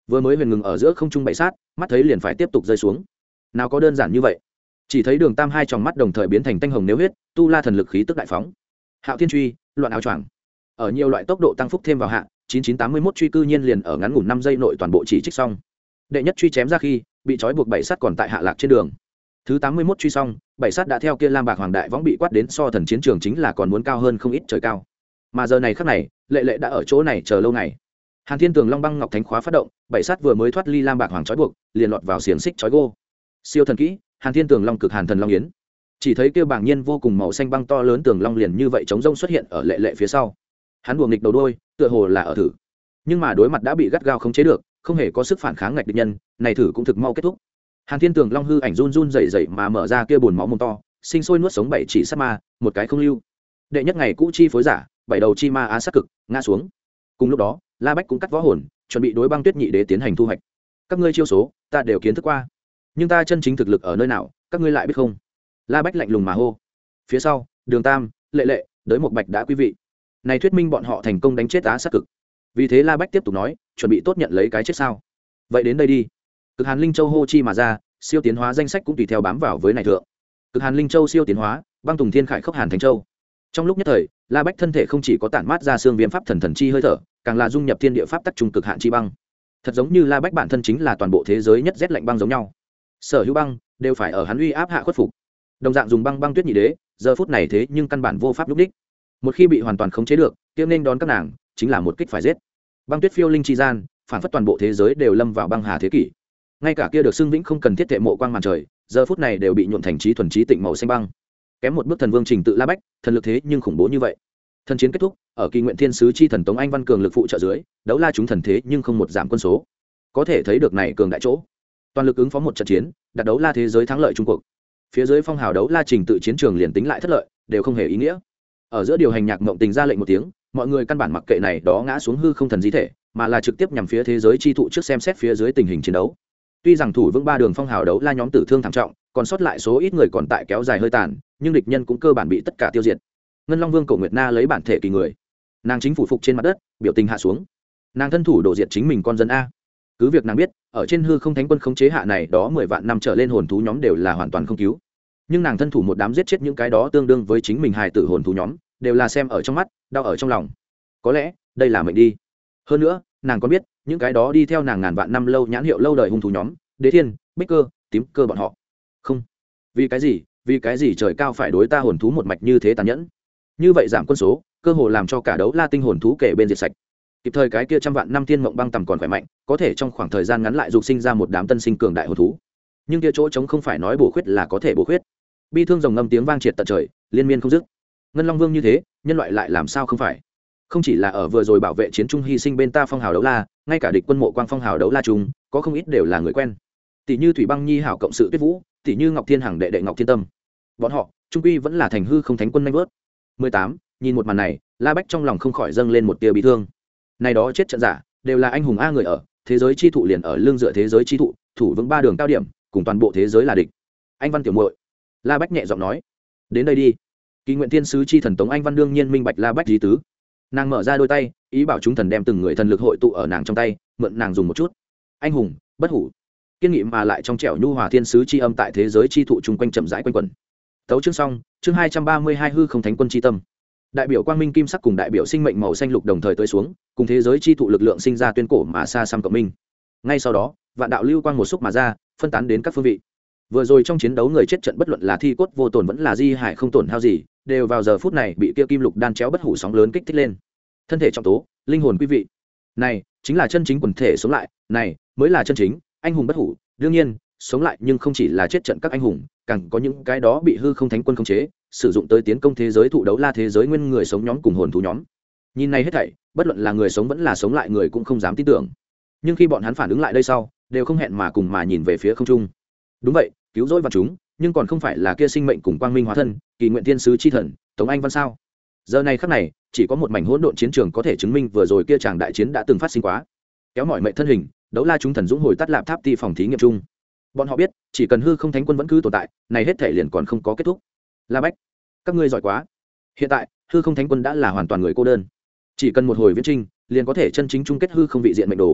vừa mới huyền ngừng ở giữa không trung bậy sát, mắt thấy liền phải tiếp tục rơi xuống. Nào có đơn giản như vậy. Chỉ thấy Đường Tam hai tròng mắt đồng thời biến thành tanh hồng nếu huyết, tu la thần lực khí tức đại phóng. Hạo Thiên truy, loạn áo choàng. Ở nhiều loại tốc độ tăng phúc thêm vào hạ, 9981 truy cư nhiên liền ở ngắn ngủn 5 giây nội toàn bộ chỉ trích xong. Đệ nhất truy chém ra khi, bị trói buộc bảy sát còn tại hạ lạc trên đường. Thứ 81 truy xong, bảy sát đã theo kia lam bạc hoàng đại võng bị quát đến so thần chiến trường chính là còn muốn cao hơn không ít trời cao. Mà giờ này khắc này, Lệ Lệ đã ở chỗ này chờ lâu ngày. Hàn Thiên Tường Long Băng Ngọc Thánh khóa phát động, bảy sát vừa mới thoát ly lam bạc hoàng trói buộc, liền lọt vào xiềng xích trói gô. Siêu thần kỹ, Hàn Thiên Tường Long Cực Hàn Thần Long Yến. Chỉ thấy kia bảng nhiên vô cùng màu xanh băng to lớn tường long liền như vậy chống rông xuất hiện ở Lệ Lệ phía sau. Hắn buồng nghịch đầu đuôi, tựa hồ là ở thử. Nhưng mà đối mặt đã bị gắt gao khống chế được, không hề có sức phản kháng ngạch địch nhân, này thử cũng thực mau kết thúc. Hàn Thiên Tường Long hư ảnh run run rẩy rẩy mà mở ra kia buồn máu mồm to, sinh sôi nuốt sống bảy chỉ sát ma, một cái không lưu. Đệ nhất ngày cũ chi phối giả, bảy đầu chi ma á sát cực, ngã xuống. Cùng lúc đó, La Bách cũng cắt võ hồn, chuẩn bị đối băng tuyết nhị đế tiến hành thu hoạch. Các ngươi chiêu số, ta đều kiến thức qua, nhưng ta chân chính thực lực ở nơi nào, các ngươi lại biết không? La Bách lạnh lùng mà hô. Phía sau, Đường Tam, Lệ Lệ, Đới Một Bạch đã quý vị. Này thuyết minh bọn họ thành công đánh chết á sát cực. Vì thế La Bách tiếp tục nói, chuẩn bị tốt nhận lấy cái chết sao? Vậy đến đây đi. Cực Hàn Linh Châu hô chi mà ra, siêu tiến hóa danh sách cũng tùy theo bám vào với này thượng. Cực Hàn Linh Châu siêu tiến hóa, băng tùng thiên khải khốc Hàn Thánh Châu. Trong lúc nhất thời, La Bách thân thể không chỉ có tản mát ra xương viêm pháp thần thần chi hơi thở, càng là dung nhập thiên địa pháp tắc trung cực hạn chi băng. Thật giống như La Bách bản thân chính là toàn bộ thế giới nhất rét lạnh băng giống nhau. Sở hữu băng đều phải ở hắn uy áp hạ khuất phục. Đồng dạng dùng băng tuyết nhị đế, giờ phút này thế nhưng căn bản vô pháp lúc đích. Một khi bị hoàn toàn khống chế được, kia nên đón các nàng chính là một kích phải giết. Băng tuyết phiêu linh chi gian, phản phất toàn bộ thế giới đều lâm vào băng hà thế kỷ. Ngay cả kia được xưng vĩnh không cần thiết thệ mộ quang màn trời, giờ phút này đều bị nhuộm thành trí thuần trí tịnh màu xanh băng. Kém một bước thần vương trình tự La Bách, thần lực thế nhưng khủng bố như vậy. Thần chiến kết thúc, ở Kỳ Nguyện Thiên sứ chi thần Tống Anh Văn cường lực phụ trợ dưới, đấu la chúng thần thế nhưng không một giảm quân số. Có thể thấy được này cường đại chỗ. Toàn lực ứng phó một trận chiến, đặt đấu la thế giới thắng lợi trung cuộc. Phía dưới phong hào đấu la trình tự chiến trường liền tính lại thất lợi, đều không hề ý nghĩa. Ở giữa điều hành nhạc mộng tình ra lệnh một tiếng, mọi người căn bản mặc kệ này đó ngã xuống hư không thần di thể, mà là trực tiếp nhằm phía thế giới chi thụ trước xem xét phía dưới tình hình chiến đấu. Tuy rằng thủ vững ba đường phong hào đấu la nhóm tử thương thảm trọng, còn sót lại số ít người còn tại kéo dài hơi tàn, nhưng địch nhân cũng cơ bản bị tất cả tiêu diệt. Ngân Long Vương Cổ Nguyệt Na lấy bản thể kỳ người, nàng chính phủ phục trên mặt đất, biểu tình hạ xuống. Nàng thân thủ đổ diệt chính mình con dân a. Cứ việc nàng biết, ở trên hư không thánh quân khống chế hạ này đó 10 vạn năm trở lên hồn thú nhóm đều là hoàn toàn không cứu. Nhưng nàng thân thủ một đám giết chết những cái đó tương đương với chính mình hài tử hồn thú nhóm, đều là xem ở trong mắt, đau ở trong lòng. Có lẽ, đây là mệnh đi. Hơn nữa, nàng còn biết, những cái đó đi theo nàng ngàn vạn năm lâu nhãn hiệu lâu đời hung thú nhóm, Đế Thiên, Bích Cơ, Tím Cơ bọn họ. Không. Vì cái gì trời cao phải đối ta hồn thú một mạch như thế tàn nhẫn? Như vậy giảm quân số, cơ hồ làm cho cả đấu la tinh hồn thú kể bên diệt sạch. Kịp thời cái kia trăm vạn năm thiên mộng băng tầm còn khỏe mạnh, có thể trong khoảng thời gian ngắn lại dục sinh ra một đám tân sinh cường đại hồn thú. Nhưng kia chỗ trống không phải nói bổ khuyết là có thể bổ khuyết. Bi thương rồng ngâm tiếng vang triệt tận trời, liên miên không dứt. Ngân Long Vương như thế, nhân loại lại làm sao không phải? Không chỉ là ở vừa rồi bảo vệ chiến trung hy sinh bên ta phong hào đấu la, ngay cả địch quân mộ quang phong hào đấu la trung, có không ít đều là người quen. Tỷ như Thủy Băng Nhi hảo cộng sự Tuyết Vũ, tỷ như Ngọc Thiên Hằng đệ đệ Ngọc Thiên Tâm. Bọn họ, trung quy vẫn là thành hư không thánh quân nhanh vớt. 18, nhìn một màn này, La Bách trong lòng không khỏi dâng lên một tia bi thương. Này đó chết trận giả, đều là anh hùng a người ở, thế giới chi thụ liền ở lưng dựa thế giới chi thụ, thủ vững ba đường cao điểm, cùng toàn bộ thế giới là địch. Anh Văn tiểu muội, La Bách nhẹ giọng nói, đến đây đi. Kỳ Nguyện Thiên sứ chi thần Tống Anh Văn đương nhiên minh bạch La Bách lý tứ. Nàng mở ra đôi tay, ý bảo chúng thần đem từng người thần lực hội tụ ở nàng trong tay, mượn nàng dùng một chút. Anh hùng, bất hủ, kiên nghị mà lại trong trẻo nhu hòa thiên sứ chi âm tại thế giới chi thụ chung quanh chậm rãi quanh quẩn. Tấu chương xong, chương 232 hư không thánh quân chi tâm. Đại biểu quang minh kim sắc cùng đại biểu sinh mệnh màu xanh lục đồng thời tới xuống, cùng thế giới chi thụ lực lượng sinh ra tuyên cổ mà xa xăm cộng minh. Ngay sau đó, vạn đạo lưu quang một xúc mà ra, phân tán đến các phương vị. Vừa rồi trong chiến đấu người chết trận bất luận là thi cốt vô tổn vẫn là di hải không tổn hao gì, đều vào giờ phút này bị kia kim lục đan chéo bất hủ sóng lớn kích thích lên. Thân thể trọng tố, linh hồn quý vị. Này, chính là chân chính quần thể sống lại, này mới là chân chính anh hùng bất hủ. Đương nhiên, sống lại nhưng không chỉ là chết trận các anh hùng, càng có những cái đó bị hư không thánh quân khống chế, sử dụng tới tiến công thế giới thụ đấu la thế giới nguyên người sống nhóm cùng hồn thú nhóm. Nhìn này hết thảy, bất luận là người sống vẫn là sống lại người cũng không dám tin tưởng. Nhưng khi bọn hắn phản ứng lại đây sau, đều không hẹn mà cùng mà nhìn về phía không trung. Đúng vậy, cứu rỗi vạn chúng, nhưng còn không phải là kia sinh mệnh cùng quang minh hóa thân, Kỳ Nguyện Thiên sứ chi thần, Tống Anh Văn sao? Giờ này khắc này, chỉ có một mảnh hỗn độn chiến trường có thể chứng minh vừa rồi kia chàng đại chiến đã từng phát sinh quá. Kéo mọi mệnh thân hình, đấu la chúng thần dũng hồi tắt lạp tháp ti phòng thí nghiệm chung. Bọn họ biết, chỉ cần hư không thánh quân vẫn cứ tồn tại, này hết thể liền còn không có kết thúc. La Bách, các ngươi giỏi quá. Hiện tại, hư không thánh quân đã là hoàn toàn người cô đơn. Chỉ cần một hồi viễn trinh, liền có thể chân chính chung kết hư không vị diện mệnh đồ.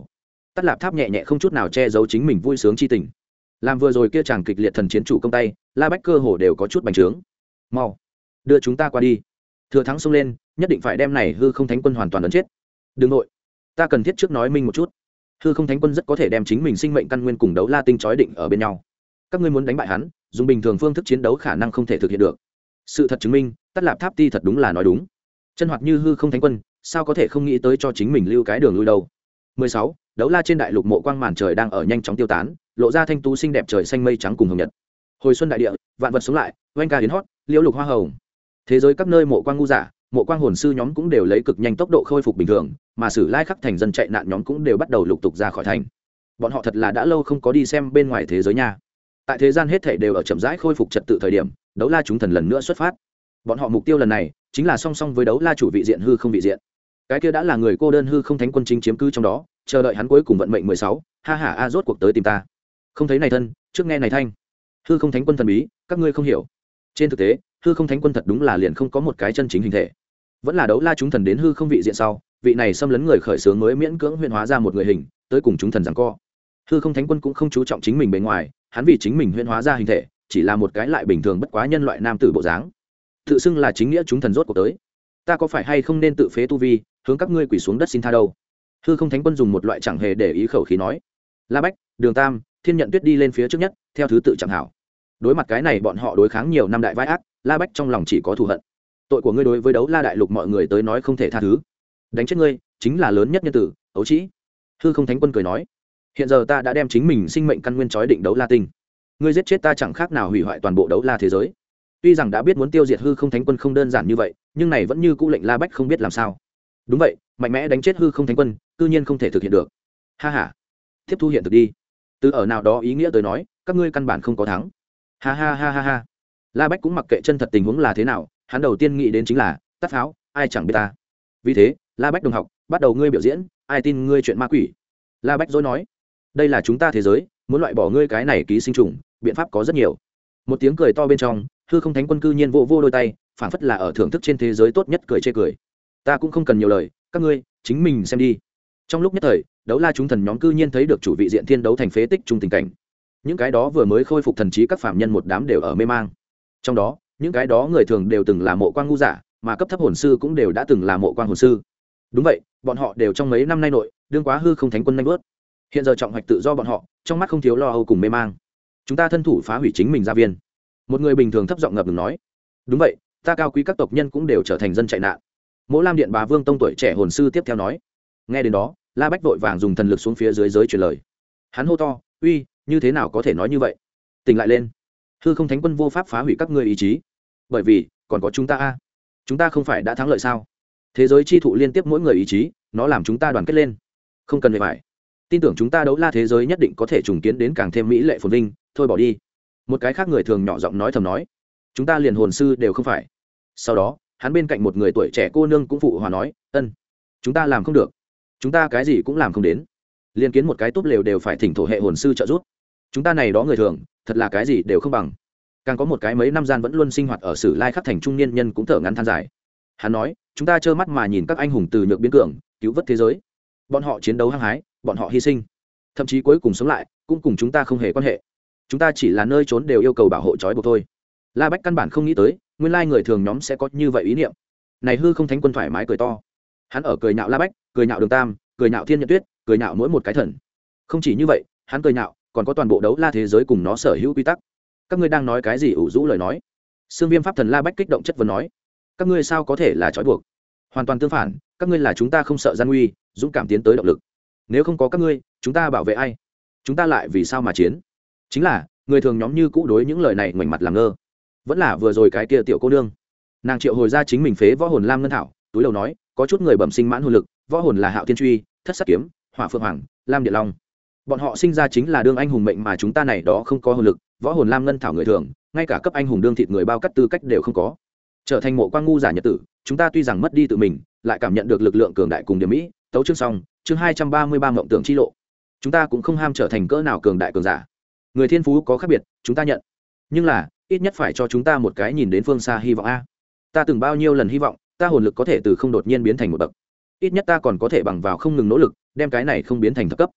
Tắt Lạp Tháp nhẹ nhẹ không chút nào che giấu chính mình vui sướng chi tình. Làm vừa rồi kia chàng kịch liệt thần chiến chủ công tay, La Bách cơ hồ đều có chút bành trướng. Mau, đưa chúng ta qua đi. Thừa thắng xông lên, nhất định phải đem này hư không thánh quân hoàn toàn ấn chết. Đừng nội, ta cần thiết trước nói minh một chút. Hư không thánh quân rất có thể đem chính mình sinh mệnh căn nguyên cùng đấu la tinh chói định ở bên nhau. Các ngươi muốn đánh bại hắn, dùng bình thường phương thức chiến đấu khả năng không thể thực hiện được. Sự thật chứng minh, Tắt Lạp Tháp ti thật đúng là nói đúng. Chân hoạt như hư không thánh quân, sao có thể không nghĩ tới cho chính mình lưu cái đường lui đâu. 16. Đấu la trên đại lục mộ quang màn trời đang ở nhanh chóng tiêu tán, lộ ra thanh tú xinh đẹp trời xanh mây trắng cùng hồng nhật. Hồi xuân đại địa, vạn vật sống lại, oanh ca hiến hót, liễu lục hoa hồng. Thế giới các nơi mộ quang ngu giả, mộ quang hồn sư nhóm cũng đều lấy cực nhanh tốc độ khôi phục bình thường, mà Sử Lai Khắc thành dân chạy nạn nhóm cũng đều bắt đầu lục tục ra khỏi thành. Bọn họ thật là đã lâu không có đi xem bên ngoài thế giới nha. Tại thế gian hết thảy đều ở chậm rãi khôi phục trật tự thời điểm, đấu la chúng thần lần nữa xuất phát. Bọn họ mục tiêu lần này chính là song song với đấu la chủ vị diện hư không vị diện. Cái kia đã là người cô đơn hư không thánh quân chính chiếm cứ trong đó, chờ đợi hắn cuối cùng vận mệnh 16. Ha ha a rốt cuộc tới tìm ta. Không thấy này thân, trước nghe này thanh. Hư không thánh quân thần bí, các ngươi không hiểu. Trên thực tế, hư không thánh quân thật đúng là liền không có một cái chân chính hình thể. Vẫn là đấu la chúng thần đến hư không vị diện sau, vị này xâm lấn người khởi xướng mới miễn cưỡng huyễn hóa ra một người hình, tới cùng chúng thần giằng co. Hư không thánh quân cũng không chú trọng chính mình bề ngoài, hắn vì chính mình huyễn hóa ra hình thể, chỉ là một cái lại bình thường bất quá nhân loại nam tử bộ dáng. Tự xưng là chính nghĩa chúng thần rốt cuộc tới. Ta có phải hay không nên tự phế tu vi, hướng các ngươi quỳ xuống đất xin tha đâu? Hư không thánh quân dùng một loại chẳng hề để ý khẩu khí nói. La Bách, Đường Tam, Thiên Nhận Tuyết đi lên phía trước nhất, theo thứ tự chẳng hảo. Đối mặt cái này bọn họ đối kháng nhiều năm đại vai ác, La Bách trong lòng chỉ có thù hận. Tội của ngươi đối với đấu la đại lục mọi người tới nói không thể tha thứ. Đánh chết ngươi chính là lớn nhất nhân tử, ấu trĩ. Hư không thánh quân cười nói. Hiện giờ ta đã đem chính mình sinh mệnh căn nguyên chói định đấu la tinh. Ngươi giết chết ta chẳng khác nào hủy hoại toàn bộ đấu la thế giới. Tuy rằng đã biết muốn tiêu diệt hư không thánh quân không đơn giản như vậy, nhưng này vẫn như cũ lệnh La Bách không biết làm sao. Đúng vậy, mạnh mẽ đánh chết hư không thánh quân, cư nhiên không thể thực hiện được. Ha ha, tiếp thu hiện thực đi. Từ ở nào đó ý nghĩa tới nói, các ngươi căn bản không có thắng. Ha ha ha ha ha. La Bách cũng mặc kệ chân thật tình huống là thế nào, hắn đầu tiên nghĩ đến chính là tắt pháo, ai chẳng biết ta. Vì thế, La Bách đồng học, bắt đầu ngươi biểu diễn, ai tin ngươi chuyện ma quỷ. La Bách dối nói, đây là chúng ta thế giới, muốn loại bỏ ngươi cái này ký sinh trùng, biện pháp có rất nhiều. Một tiếng cười to bên trong, hư không thánh quân cư nhiên vô vô đôi tay, phảng phất là ở thưởng thức trên thế giới tốt nhất cười chê cười. Ta cũng không cần nhiều lời, các ngươi chính mình xem đi. Trong lúc nhất thời, đấu la chúng thần nhóm cư nhiên thấy được chủ vị diện thiên đấu thành phế tích trung tình cảnh. Những cái đó vừa mới khôi phục thần trí các phạm nhân một đám đều ở mê mang. Trong đó, những cái đó người thường đều từng là mộ quang ngu giả, mà cấp thấp hồn sư cũng đều đã từng là mộ quang hồn sư. Đúng vậy, bọn họ đều trong mấy năm nay nội đương quá hư không thánh quân nhanh vớt. Hiện giờ trọng hoạch tự do bọn họ, trong mắt không thiếu lo âu cùng mê mang. Chúng ta thân thủ phá hủy chính mình gia viên. Một người bình thường thấp giọng ngập ngừng nói. Đúng vậy, ta cao quý các tộc nhân cũng đều trở thành dân chạy nạn. Mỗ Lam Điện Bá Vương tông tuổi trẻ hồn sư tiếp theo nói. Nghe đến đó, La Bách vội vàng dùng thần lực xuống phía dưới giới truyền lời. Hắn hô to, uy, như thế nào có thể nói như vậy? Tỉnh lại lên. Hư không thánh quân vô pháp phá hủy các ngươi ý chí. Bởi vì còn có chúng ta a. Chúng ta không phải đã thắng lợi sao? Thế giới chi thụ liên tiếp mỗi người ý chí, nó làm chúng ta đoàn kết lên. Không cần phải. Tin tưởng chúng ta đấu la thế giới nhất định có thể trùng kiến đến càng thêm mỹ lệ phồn vinh, thôi bỏ đi. Một cái khác người thường nhỏ giọng nói thầm nói. Chúng ta liền hồn sư đều không phải. Sau đó, hắn bên cạnh một người tuổi trẻ cô nương cũng phụ hòa nói, ân, chúng ta làm không được, chúng ta cái gì cũng làm không đến, liên kiến một cái túp lều đều phải thỉnh thổ hệ hồn sư trợ giúp. Chúng ta này đó người thường thật là cái gì đều không bằng. Càng có một cái mấy năm gian vẫn luôn sinh hoạt ở Sử Lai Khắc thành trung niên nhân cũng thở ngắn than dài. Hắn nói, chúng ta trơ mắt mà nhìn các anh hùng từ nhược biến cường, cứu vớt thế giới. Bọn họ chiến đấu hăng hái, bọn họ hy sinh, thậm chí cuối cùng sống lại cũng cùng chúng ta không hề quan hệ. Chúng ta chỉ là nơi trốn đều yêu cầu bảo hộ trói buộc thôi. La Bách căn bản không nghĩ tới nguyên lai người thường nhóm sẽ có như vậy ý niệm. Này hư không thánh quân thoải mái cười to. Hắn ở cười nhạo La Bách, cười nhạo Đường Tam, cười nhạo Thiên Nhận Tuyết, cười nhạo mỗi một cái thần. Không chỉ như vậy, hắn cười nhạo còn có toàn bộ đấu la thế giới cùng nó sở hữu quy tắc. Các ngươi đang nói cái gì ủ rũ lời nói? Xương Viêm pháp thần La Bách kích động chất vấn nói. Các ngươi sao có thể là trói buộc? Hoàn toàn tương phản, các ngươi là chúng ta không sợ gian nguy, dũng cảm tiến tới động lực. Nếu không có các ngươi, chúng ta bảo vệ ai? Chúng ta lại vì sao mà chiến? Chính là người thường nhóm như cũ đối những lời này ngoảnh mặt làm ngơ. Vẫn là vừa rồi cái kia tiểu cô nương, nàng triệu hồi ra chính mình phế võ hồn lam ngân thảo, túi đầu nói, có chút người bẩm sinh mãn hồn lực, võ hồn là Hạo Thiên Truy, Thất Sát Kiếm, Hỏa Phượng Hoàng, Lam Điện Long. Bọn họ sinh ra chính là đương anh hùng mệnh, mà chúng ta này đó không có hồn lực, võ hồn lam ngân thảo người thường, ngay cả cấp anh hùng đương thịt người bao cắt tư cách đều không có. Trở thành mộ quang ngu giả nhật tử, chúng ta tuy rằng mất đi tự mình, lại cảm nhận được lực lượng cường đại cùng điểm mỹ. Tấu chương xong, chương 233 mộng tưởng chi lộ. Chúng ta cũng không ham trở thành cỡ nào cường đại cường giả. Người thiên phú có khác biệt, chúng ta nhận. Nhưng là, ít nhất phải cho chúng ta một cái nhìn đến phương xa hy vọng a. Ta từng bao nhiêu lần hy vọng, ta hồn lực có thể từ không đột nhiên biến thành một bậc. Ít nhất ta còn có thể bằng vào không ngừng nỗ lực, đem cái này không biến thành thập cấp.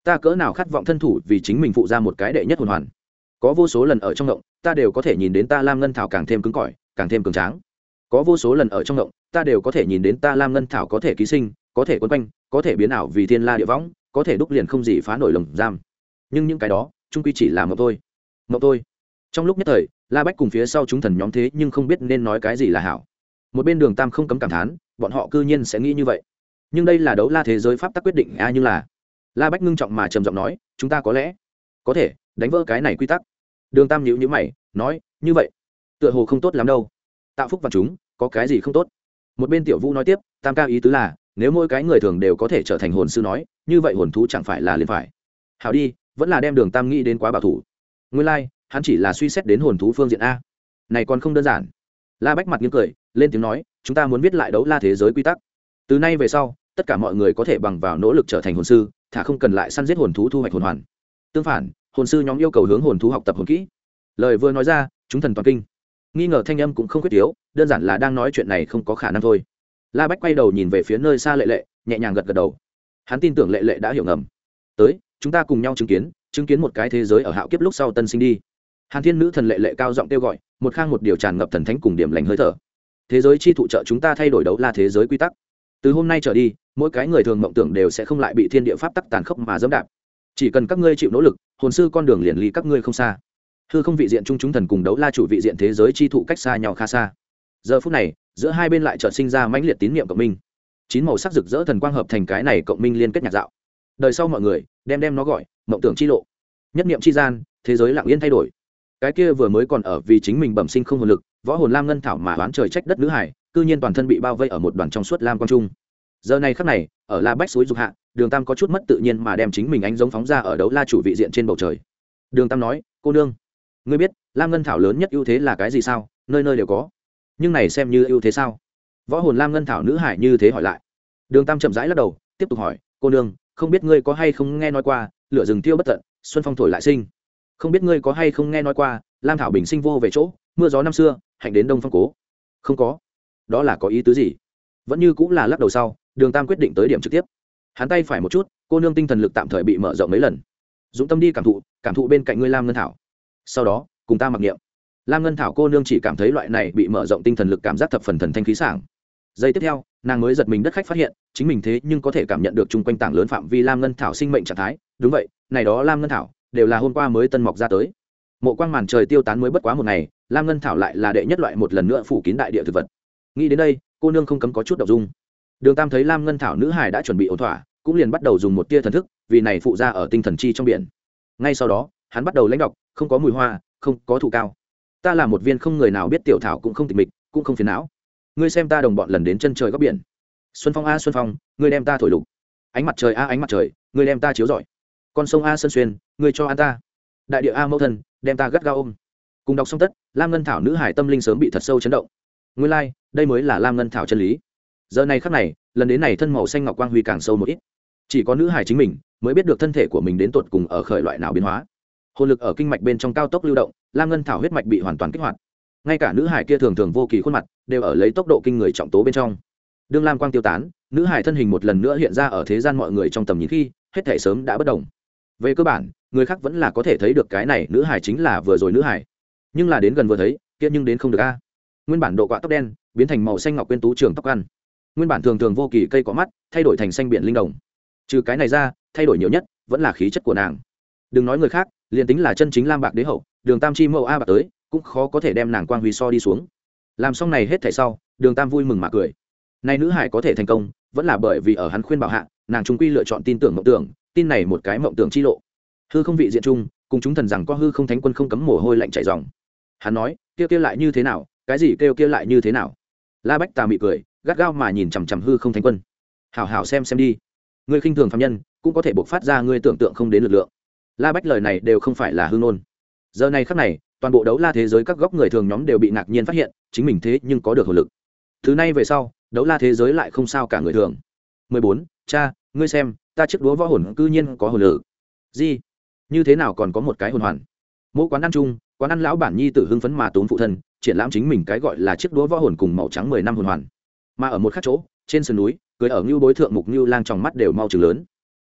ta cỡ nào khát vọng thân thủ vì chính mình phụ ra một cái đệ nhất hồn hoàn. Có vô số lần ở trong ngộng ta đều có thể nhìn đến ta lam ngân thảo càng thêm cứng cỏi, càng thêm cường tráng. Có vô số lần ở trong ngộng ta đều có thể nhìn đến ta lam ngân thảo có thể ký sinh, có thể quấn quanh, có thể biến ảo vì thiên la địa võng, có thể đúc liền không gì phá nổi lồng giam. Nhưng những cái đó chung quy chỉ là mộng thôi. Mộng thôi. Trong lúc nhất thời, La Bách cùng phía sau chúng thần nhóm thế nhưng không biết nên nói cái gì là hảo. Một bên Đường Tam không cấm cảm thán, bọn họ cư nhiên sẽ nghĩ như vậy. Nhưng đây là đấu la thế giới pháp tắc quyết định a, nhưng là La Bách ngưng trọng mà trầm giọng nói, chúng ta có lẽ có thể đánh vỡ cái này quy tắc. Đường Tam nhíu nhíu mày, nói, như vậy tựa hồ không tốt lắm đâu. Tạo phúc vào chúng, có cái gì không tốt? Một bên Tiểu Vũ nói tiếp, Tam ca ý tứ là, nếu mỗi cái người thường đều có thể trở thành hồn sư nói, như vậy hồn thú chẳng phải là liền phải. Hảo đi, vẫn là đem Đường Tam nghĩ đến quá bảo thủ. Nguyên lai, hắn chỉ là suy xét đến hồn thú phương diện a. Này còn không đơn giản. La Bách mặt nghiêm cười, lên tiếng nói, chúng ta muốn viết lại đấu la thế giới quy tắc. Từ nay về sau, tất cả mọi người có thể bằng vào nỗ lực trở thành hồn sư, thả không cần lại săn giết hồn thú thu hoạch hồn hoàn. Tương phản, hồn sư nhóm yêu cầu hướng hồn thú học tập hồn kỹ. Lời vừa nói ra, chúng thần toàn kinh. Nghi ngờ thanh âm cũng không khuyết thiếu, đơn giản là đang nói chuyện này không có khả năng thôi. La Bách quay đầu nhìn về phía nơi xa Lệ Lệ, nhẹ nhàng gật gật đầu. Hắn tin tưởng Lệ Lệ đã hiểu ngầm. Tới, chúng ta cùng nhau chứng kiến một cái thế giới ở hạo kiếp lúc sau tân sinh đi. Hàn Thiên nữ thần Lệ Lệ cao giọng kêu gọi, một khang một điều tràn ngập thần thánh cùng điểm lành hơi thở. Thế giới chi thụ trợ chúng ta thay đổi đấu la thế giới quy tắc. Từ hôm nay trở đi, mỗi cái người thường mộng tưởng đều sẽ không lại bị thiên địa pháp tắc tàn khốc mà dẫm đạp. Chỉ cần các ngươi chịu nỗ lực, hồn sư con đường liền ly các ngươi không xa. Hư không vị diện trung chúng thần cùng đấu la chủ vị diện thế giới chi thụ cách xa nhau khá xa. Giờ phút này, giữa hai bên lại chợt sinh ra mãnh liệt tín niệm cộng minh. 9 màu sắc rực rỡ thần quang hợp thành cái này cộng minh liên kết nhạc dạo. Đời sau mọi người đem nó gọi mộng tưởng chi lộ. Nhất niệm chi gian, thế giới lặng yên thay đổi. Cái kia vừa mới còn ở vì chính mình bẩm sinh không hồn lực, võ hồn lam ngân thảo mà oán trời trách đất nữ hải, cư nhiên toàn thân bị bao vây ở một đoàn trong suốt lam quang trung. Giờ này khắc này, ở La Bách suối dục hạ, Đường Tam có chút mất tự nhiên mà đem chính mình ánh giống phóng ra ở đấu la chủ vị diện trên bầu trời. Đường Tam nói, cô nương, ngươi biết lam ngân thảo lớn nhất ưu thế là cái gì sao? Nơi nơi đều có. Nhưng này xem như ưu thế sao? Võ hồn lam ngân thảo nữ hải như thế hỏi lại. Đường Tam chậm rãi lắc đầu, tiếp tục hỏi, cô nương, không biết ngươi có hay không nghe nói qua lửa rừng tiêu bất tận, xuân phong thổi lại sinh. Không biết ngươi có hay không nghe nói qua lam thảo bình sinh vô về chỗ, mưa gió năm xưa hạnh đến đông phong cố. Không có. Đó là có ý tứ gì? Vẫn như cũng là lắc đầu sau, Đường Tam quyết định tới điểm trực tiếp. Hắn tay phải một chút, cô nương tinh thần lực tạm thời bị mở rộng mấy lần. Dũng tâm đi cảm thụ bên cạnh ngươi lam ngân thảo. Sau đó, cùng ta mặc niệm. Lam ngân thảo cô nương chỉ cảm thấy loại này bị mở rộng tinh thần lực cảm giác thập phần thần thanh khí sảng. Giây tiếp theo, nàng mới giật mình đất khách phát hiện, chính mình thế nhưng có thể cảm nhận được chung quanh tảng lớn phạm vi lam ngân thảo sinh mệnh trạng thái. Đúng vậy, này đó lam ngân thảo đều là hôm qua mới tân mọc ra tới. Mộ quang màn trời tiêu tán mới bất quá một ngày, lam ngân thảo lại là đệ nhất loại một lần nữa phủ kín đại địa thực vật. Nghĩ đến đây, cô nương không cấm có chút động dung. Đường Tam thấy lam ngân thảo nữ hải đã chuẩn bị ổn thỏa, cũng liền bắt đầu dùng một tia thần thức, vì này phụ ra ở tinh thần chi trong biển. Ngay sau đó, hắn bắt đầu lãnh đọc, không có mùi hoa, không có thụ cao. Ta là một viên không người nào biết tiểu thảo, cũng không tịch mịch, cũng không phiền não. Ngươi xem ta đồng bọn lần đến chân trời góc biển. Xuân phong a xuân phong, ngươi đem ta thổi lục. Ánh mặt trời a ánh mặt trời, ngươi đem ta chiếu rọi. Con sông a sơn xuyên, ngươi cho ăn ta. Đại địa a mẫu thân, đem ta gắt gao ôm. Cùng đọc xong tất, lam ngân thảo nữ hải tâm linh sớm bị thật sâu chấn động. Nguyên lai, đây mới là lam ngân thảo chân lý. Giờ này khắc này, lần đến này thân màu xanh ngọc quang huy càng sâu một ít. Chỉ có nữ hải chính mình mới biết được thân thể của mình đến tột cùng ở khởi loại nào biến hóa. Hồn lực ở kinh mạch bên trong cao tốc lưu động, lam ngân thảo huyết mạch bị hoàn toàn kích hoạt. Ngay cả nữ hải kia thường thường vô kỳ khuôn mặt đều ở lấy tốc độ kinh người trọng tố bên trong. Đương lam quang tiêu tán, nữ hải thân hình một lần nữa hiện ra ở thế gian mọi người trong tầm nhìn khi, hết thảy sớm đã bất động. Về cơ bản, người khác vẫn là có thể thấy được cái này nữ hải chính là vừa rồi nữ hải. Nhưng là đến gần vừa thấy, kia nhưng đến không được a. Nguyên bản độ quạ tóc đen biến thành màu xanh ngọc quyến tú trường tóc ăn. Nguyên bản thường thường vô kỳ cây có mắt thay đổi thành xanh biển linh đồng. Trừ cái này ra, thay đổi nhiều nhất vẫn là khí chất của nàng. Đừng nói người khác, liền tính là chân chính lam bạc đế hậu, Đường Tam chi mẫu a bạc tới, cũng khó có thể đem nàng quang huy so đi xuống. Làm xong này hết thảy sau, Đường Tam vui mừng mà cười. Này nữ hải có thể thành công, vẫn là bởi vì ở hắn khuyên bảo hạ, nàng trung quy lựa chọn tin tưởng mộng tưởng, tin này một cái mộng tưởng chi lộ. Hư không vị diện trung, cùng chúng thần rằng có hư không thánh quân không cấm mồ hôi lạnh chảy ròng. Hắn nói, kia lại như thế nào, cái gì kêu kia lại như thế nào? La Bách Tà mị cười, gắt gao mà nhìn chằm chằm hư không thánh quân. Hảo hảo xem đi, ngươi khinh thường phàm nhân, cũng có thể bộc phát ra ngươi tưởng tượng không đến lực lượng. La Bách lời này đều không phải là hư ngôn. Giờ này khắc này, toàn bộ đấu la thế giới các góc người thường nhóm đều bị ngạc nhiên phát hiện, chính mình thế nhưng có được hồn lực. Thứ nay về sau, đấu la thế giới lại không sao cả người thường. 14. Cha, ngươi xem, ta chiếc đũa võ hồn cư nhiên có hồn lực. Gì? Như thế nào còn có một cái hồn hoàn? Mỗi quán ăn chung, quán ăn lão bản nhi tử hưng phấn mà tốn phụ thân, triển lãm chính mình cái gọi là chiếc đũa võ hồn cùng màu trắng 10 năm hồn hoàn. Mà ở một khác chỗ, trên sườn núi, cưới ở Ngưu Bối thượng mục Ngưu Lang trong mắt đều mau trừng lớn.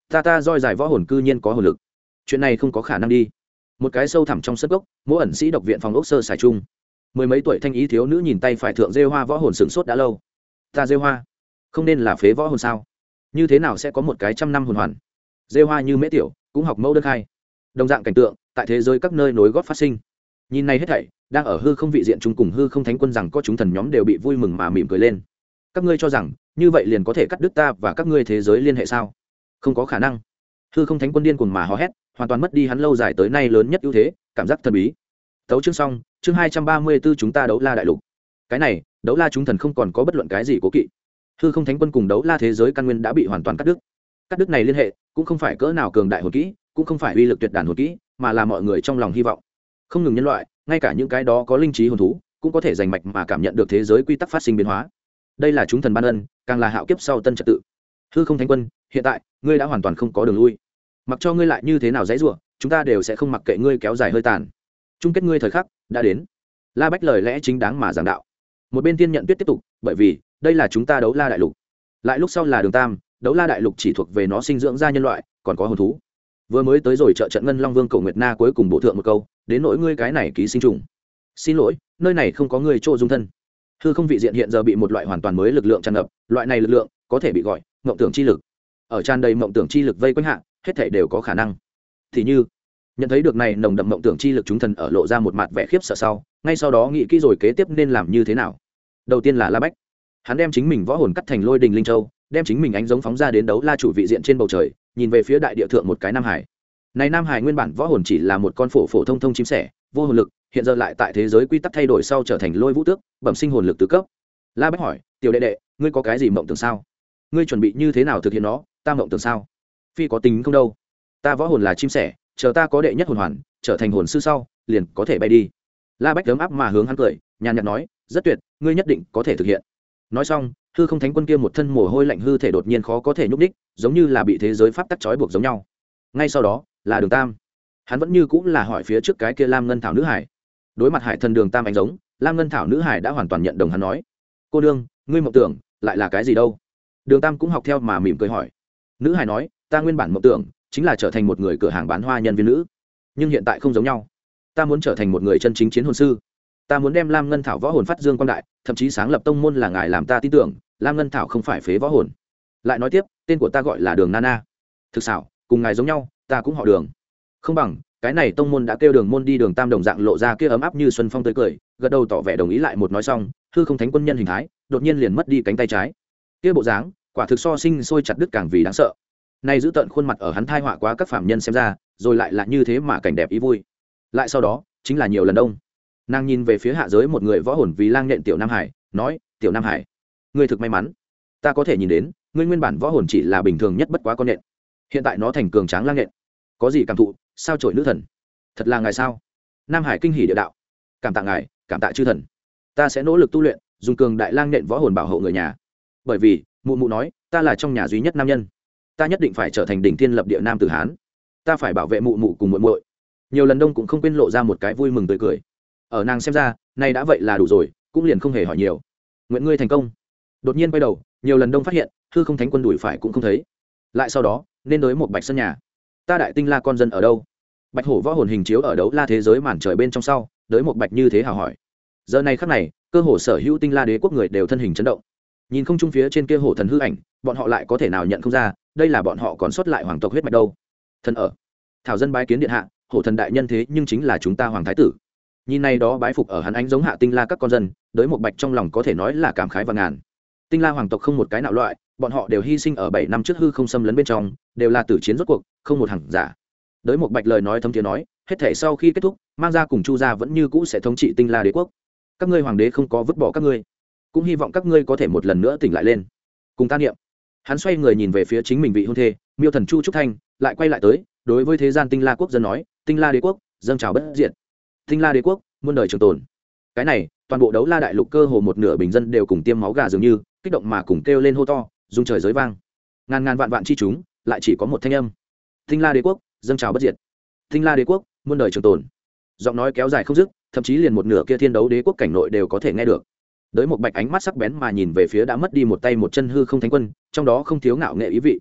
Ta roi dài võ hồn cư nhiên có hồn lực, chuyện này không có khả năng đi. Một cái sâu thẳm trong sân gốc, mỗ ẩn sĩ độc viện phòng ốc sơ xài chung, mười mấy tuổi thanh ý thiếu nữ nhìn tay phải thượng rêu hoa võ hồn sửng sốt đã lâu. Ta rêu hoa không nên là phế võ hồn sao? Như thế nào sẽ có một cái trăm năm hồn hoàn? Rêu hoa như mễ tiểu cũng học mẫu đơn khai, đồng dạng cảnh tượng tại thế giới các nơi nối gót phát sinh. Nhìn này hết thảy đang ở hư không vị diện chung cùng hư không thánh quân rằng có chúng thần nhóm đều bị vui mừng mà mỉm cười lên. Các ngươi cho rằng như vậy liền có thể cắt đứt ta và các ngươi thế giới liên hệ sao? Không có khả năng. Hư không thánh quân điên cuồng mà hò hét, hoàn toàn mất đi hắn lâu dài tới nay lớn nhất ưu thế, cảm giác thần bí. Tấu chương xong, chương 234 chúng ta đấu la đại lục. Cái này, đấu la chúng thần không còn có bất luận cái gì cố kỵ. Hư không thánh quân cùng đấu la thế giới căn nguyên đã bị hoàn toàn cắt đứt. Cắt đứt này liên hệ cũng không phải cỡ nào cường đại hồn kỹ, cũng không phải uy lực tuyệt đản hồn kỹ, mà là mọi người trong lòng hy vọng. Không ngừng nhân loại, ngay cả những cái đó có linh trí hồn thú, cũng có thể giành mạch mà cảm nhận được thế giới quy tắc phát sinh biến hóa. Đây là chúng thần ban ân, càng là hạo kiếp sau tân trật tự. Hư không thánh quân, hiện tại ngươi đã hoàn toàn không có đường lui. Mặc cho ngươi lại như thế nào dãy rủa, chúng ta đều sẽ không mặc kệ ngươi kéo dài hơi tàn. Chung kết ngươi thời khắc đã đến. La Bách lời lẽ chính đáng mà giảng đạo. Một bên Tiên Nhận Tuyết tiếp tục, bởi vì đây là chúng ta đấu la đại lục, lại lúc sau là Đường Tam, đấu la đại lục chỉ thuộc về nó sinh dưỡng ra nhân loại, còn có hồn thú. Vừa mới tới rồi trợ trận Ngân Long Vương Cổ Nguyệt Na cuối cùng bổ thượng một câu, đến nỗi ngươi cái này ký sinh trùng, xin lỗi, nơi này không có ngươi chỗ dung thân. Hư không vị diện hiện giờ bị một loại hoàn toàn mới lực lượng tràn ngập, loại này lực lượng có thể bị gọi mộng tưởng chi lực. Ở tràn đầy mộng tưởng chi lực vây quanh hạ, hết thảy đều có khả năng. Thì như nhận thấy được này nồng đậm mộng tưởng chi lực chúng thần ở lộ ra một mặt vẻ khiếp sợ sau, ngay sau đó nghĩ kỹ rồi kế tiếp nên làm như thế nào. Đầu tiên là La Bách, hắn đem chính mình võ hồn cắt thành lôi đình linh châu, đem chính mình ánh giống phóng ra đến đấu la chủ vị diện trên bầu trời, nhìn về phía đại địa thượng một cái nam hải. Này nam hải nguyên bản võ hồn chỉ là một con phổ thông thông chim sẻ, vô hồn lực, hiện giờ lại tại thế giới quy tắc thay đổi sau trở thành lôi vũ tước, bẩm sinh hồn lực tứ cấp. La Bách hỏi, tiểu đệ đệ, ngươi có cái gì mộng tưởng sao? Ngươi chuẩn bị như thế nào thực hiện nó? Ta mộng tưởng sao? Phi có tính không đâu. Ta võ hồn là chim sẻ, chờ ta có đệ nhất hồn hoàn, trở thành hồn sư sau, liền có thể bay đi. La Bách ấm áp mà hướng hắn cười, nhàn nhạt nói, rất tuyệt, ngươi nhất định có thể thực hiện. Nói xong, hư không thánh quân kia một thân mồ hôi lạnh hư thể đột nhiên khó có thể nhúc đích, giống như là bị thế giới pháp tắc trói buộc giống nhau. Ngay sau đó là Đường Tam, hắn vẫn như cũng là hỏi phía trước cái kia Lam Ngân Thảo nữ hải. Đối mặt hải thần Đường Tam ánh giống, Lam Ngân Thảo nữ hải đã hoàn toàn nhận đồng hắn nói, cô đương, ngươi mộng tưởng lại là cái gì đâu? Đường Tam cũng học theo mà mỉm cười hỏi. Nữ hải nói, ta nguyên bản mộng tưởng chính là trở thành một người cửa hàng bán hoa nhân viên nữ, nhưng hiện tại không giống nhau, ta muốn trở thành một người chân chính chiến hồn sư. Ta muốn đem Lam Ngân Thảo võ hồn phát dương quang đại, thậm chí sáng lập tông môn là ngài làm ta tin tưởng Lam Ngân Thảo không phải phế võ hồn. Lại nói tiếp, tên của ta gọi là Đường Nana. Thực xảo, cùng ngài giống nhau, ta cũng họ Đường. Không bằng cái này tông môn đã kêu Đường môn đi. Đường Tam đồng dạng lộ ra kia ấm áp như xuân phong tươi cười, gật đầu tỏ vẻ đồng ý. Lại một nói xong, hư không thánh quân nhân hình thái đột nhiên liền mất đi cánh tay trái. Kia bộ dáng, quả thực so sinh sôi chặt đứt càng vì đáng sợ. Nay giữ tận khuôn mặt ở hắn thai họa quá các phạm nhân xem ra, rồi lại là như thế mà cảnh đẹp ý vui. Lại sau đó chính là nhiều lần đông. Nàng nhìn về phía hạ giới một người võ hồn vì lang nhện tiểu Nam Hải, nói, tiểu Nam Hải, ngươi thực may mắn, ta có thể nhìn đến ngươi nguyên bản võ hồn chỉ là bình thường nhất bất quá con nhện, hiện tại nó thành cường tráng lang nhện, có gì cảm thụ? Sao trổi nữ thần, thật là ngài sao? Nam Hải kinh hỉ địa đạo, cảm tạ ngài, cảm tạ chư thần, ta sẽ nỗ lực tu luyện, dùng cường đại lang nhện võ hồn bảo hộ người nhà, bởi vì mụ mụ nói ta là trong nhà duy nhất nam nhân, ta nhất định phải trở thành đỉnh thiên lập địa nam tử hán, ta phải bảo vệ mụ mụ cùng muội muội. Nhiều lần đông cũng không quên lộ ra một cái vui mừng tươi cười. Ở nàng xem ra, này đã vậy là đủ rồi, cũng liền không hề hỏi nhiều. Nguyện ngươi thành công. Đột nhiên quay đầu, nhiều lần đông phát hiện hư không thánh quân đuổi phải cũng không thấy. Lại sau đó nên đối một bạch sân nhà, ta đại tinh la con dân ở đâu? Bạch hổ võ hồn hình chiếu ở đấu la thế giới màn trời bên trong sau, đối một bạch như thế hào hỏi. Giờ này khắc này, cơ hồ sở hữu tinh la đế quốc người đều thân hình chấn động. Nhìn không trung phía trên kia hổ thần hư ảnh, bọn họ lại có thể nào nhận không ra, đây là bọn họ còn sót lại hoàng tộc huyết mạch đâu. Thần ở thảo dân bái kiến điện hạ, hổ thần đại nhân thế nhưng chính là chúng ta hoàng thái tử. Nhìn này đó bái phục ở hắn ánh giống hạ tinh la các con dân, đối một bạch trong lòng có thể nói là cảm khái và ngàn. Tinh la hoàng tộc không một cái nào loại, bọn họ đều hy sinh ở 7 năm trước hư không xâm lấn bên trong, đều là tử chiến rốt cuộc, không một hàng giả. Đối một bạch lời nói thấm thiế nói, hết thể sau khi kết thúc, mang ra cùng chu gia vẫn như cũ sẽ thống trị tinh la đế quốc. Các ngươi hoàng đế không có vứt bỏ các ngươi, cũng hy vọng các ngươi có thể một lần nữa tỉnh lại lên, cùng ta niệm. Hắn xoay người nhìn về phía chính mình vị hôn thê Miêu thần Chu Trúc Thanh, lại quay lại tới đối với thế gian tinh la quốc dân nói, tinh la đế quốc dâng trào bất diệt, tinh la đế quốc muôn đời trường tồn. Cái này toàn bộ đấu la đại lục cơ hồ một nửa bình dân đều cùng tiêm máu gà dường như kích động mà cùng kêu lên hô to, rung trời giới vang, ngàn ngàn vạn vạn chi chúng lại chỉ có một thanh âm, tinh la đế quốc dâng trào bất diệt, tinh la đế quốc muôn đời trường tồn. Giọng nói kéo dài không dứt, thậm chí liền một nửa kia thiên đấu đế quốc cảnh nội đều có thể nghe được. Đới một bạch ánh mắt sắc bén mà nhìn về phía đã mất đi một tay một chân hư không thánh quân, trong đó không thiếu ngạo nghệ ý vị.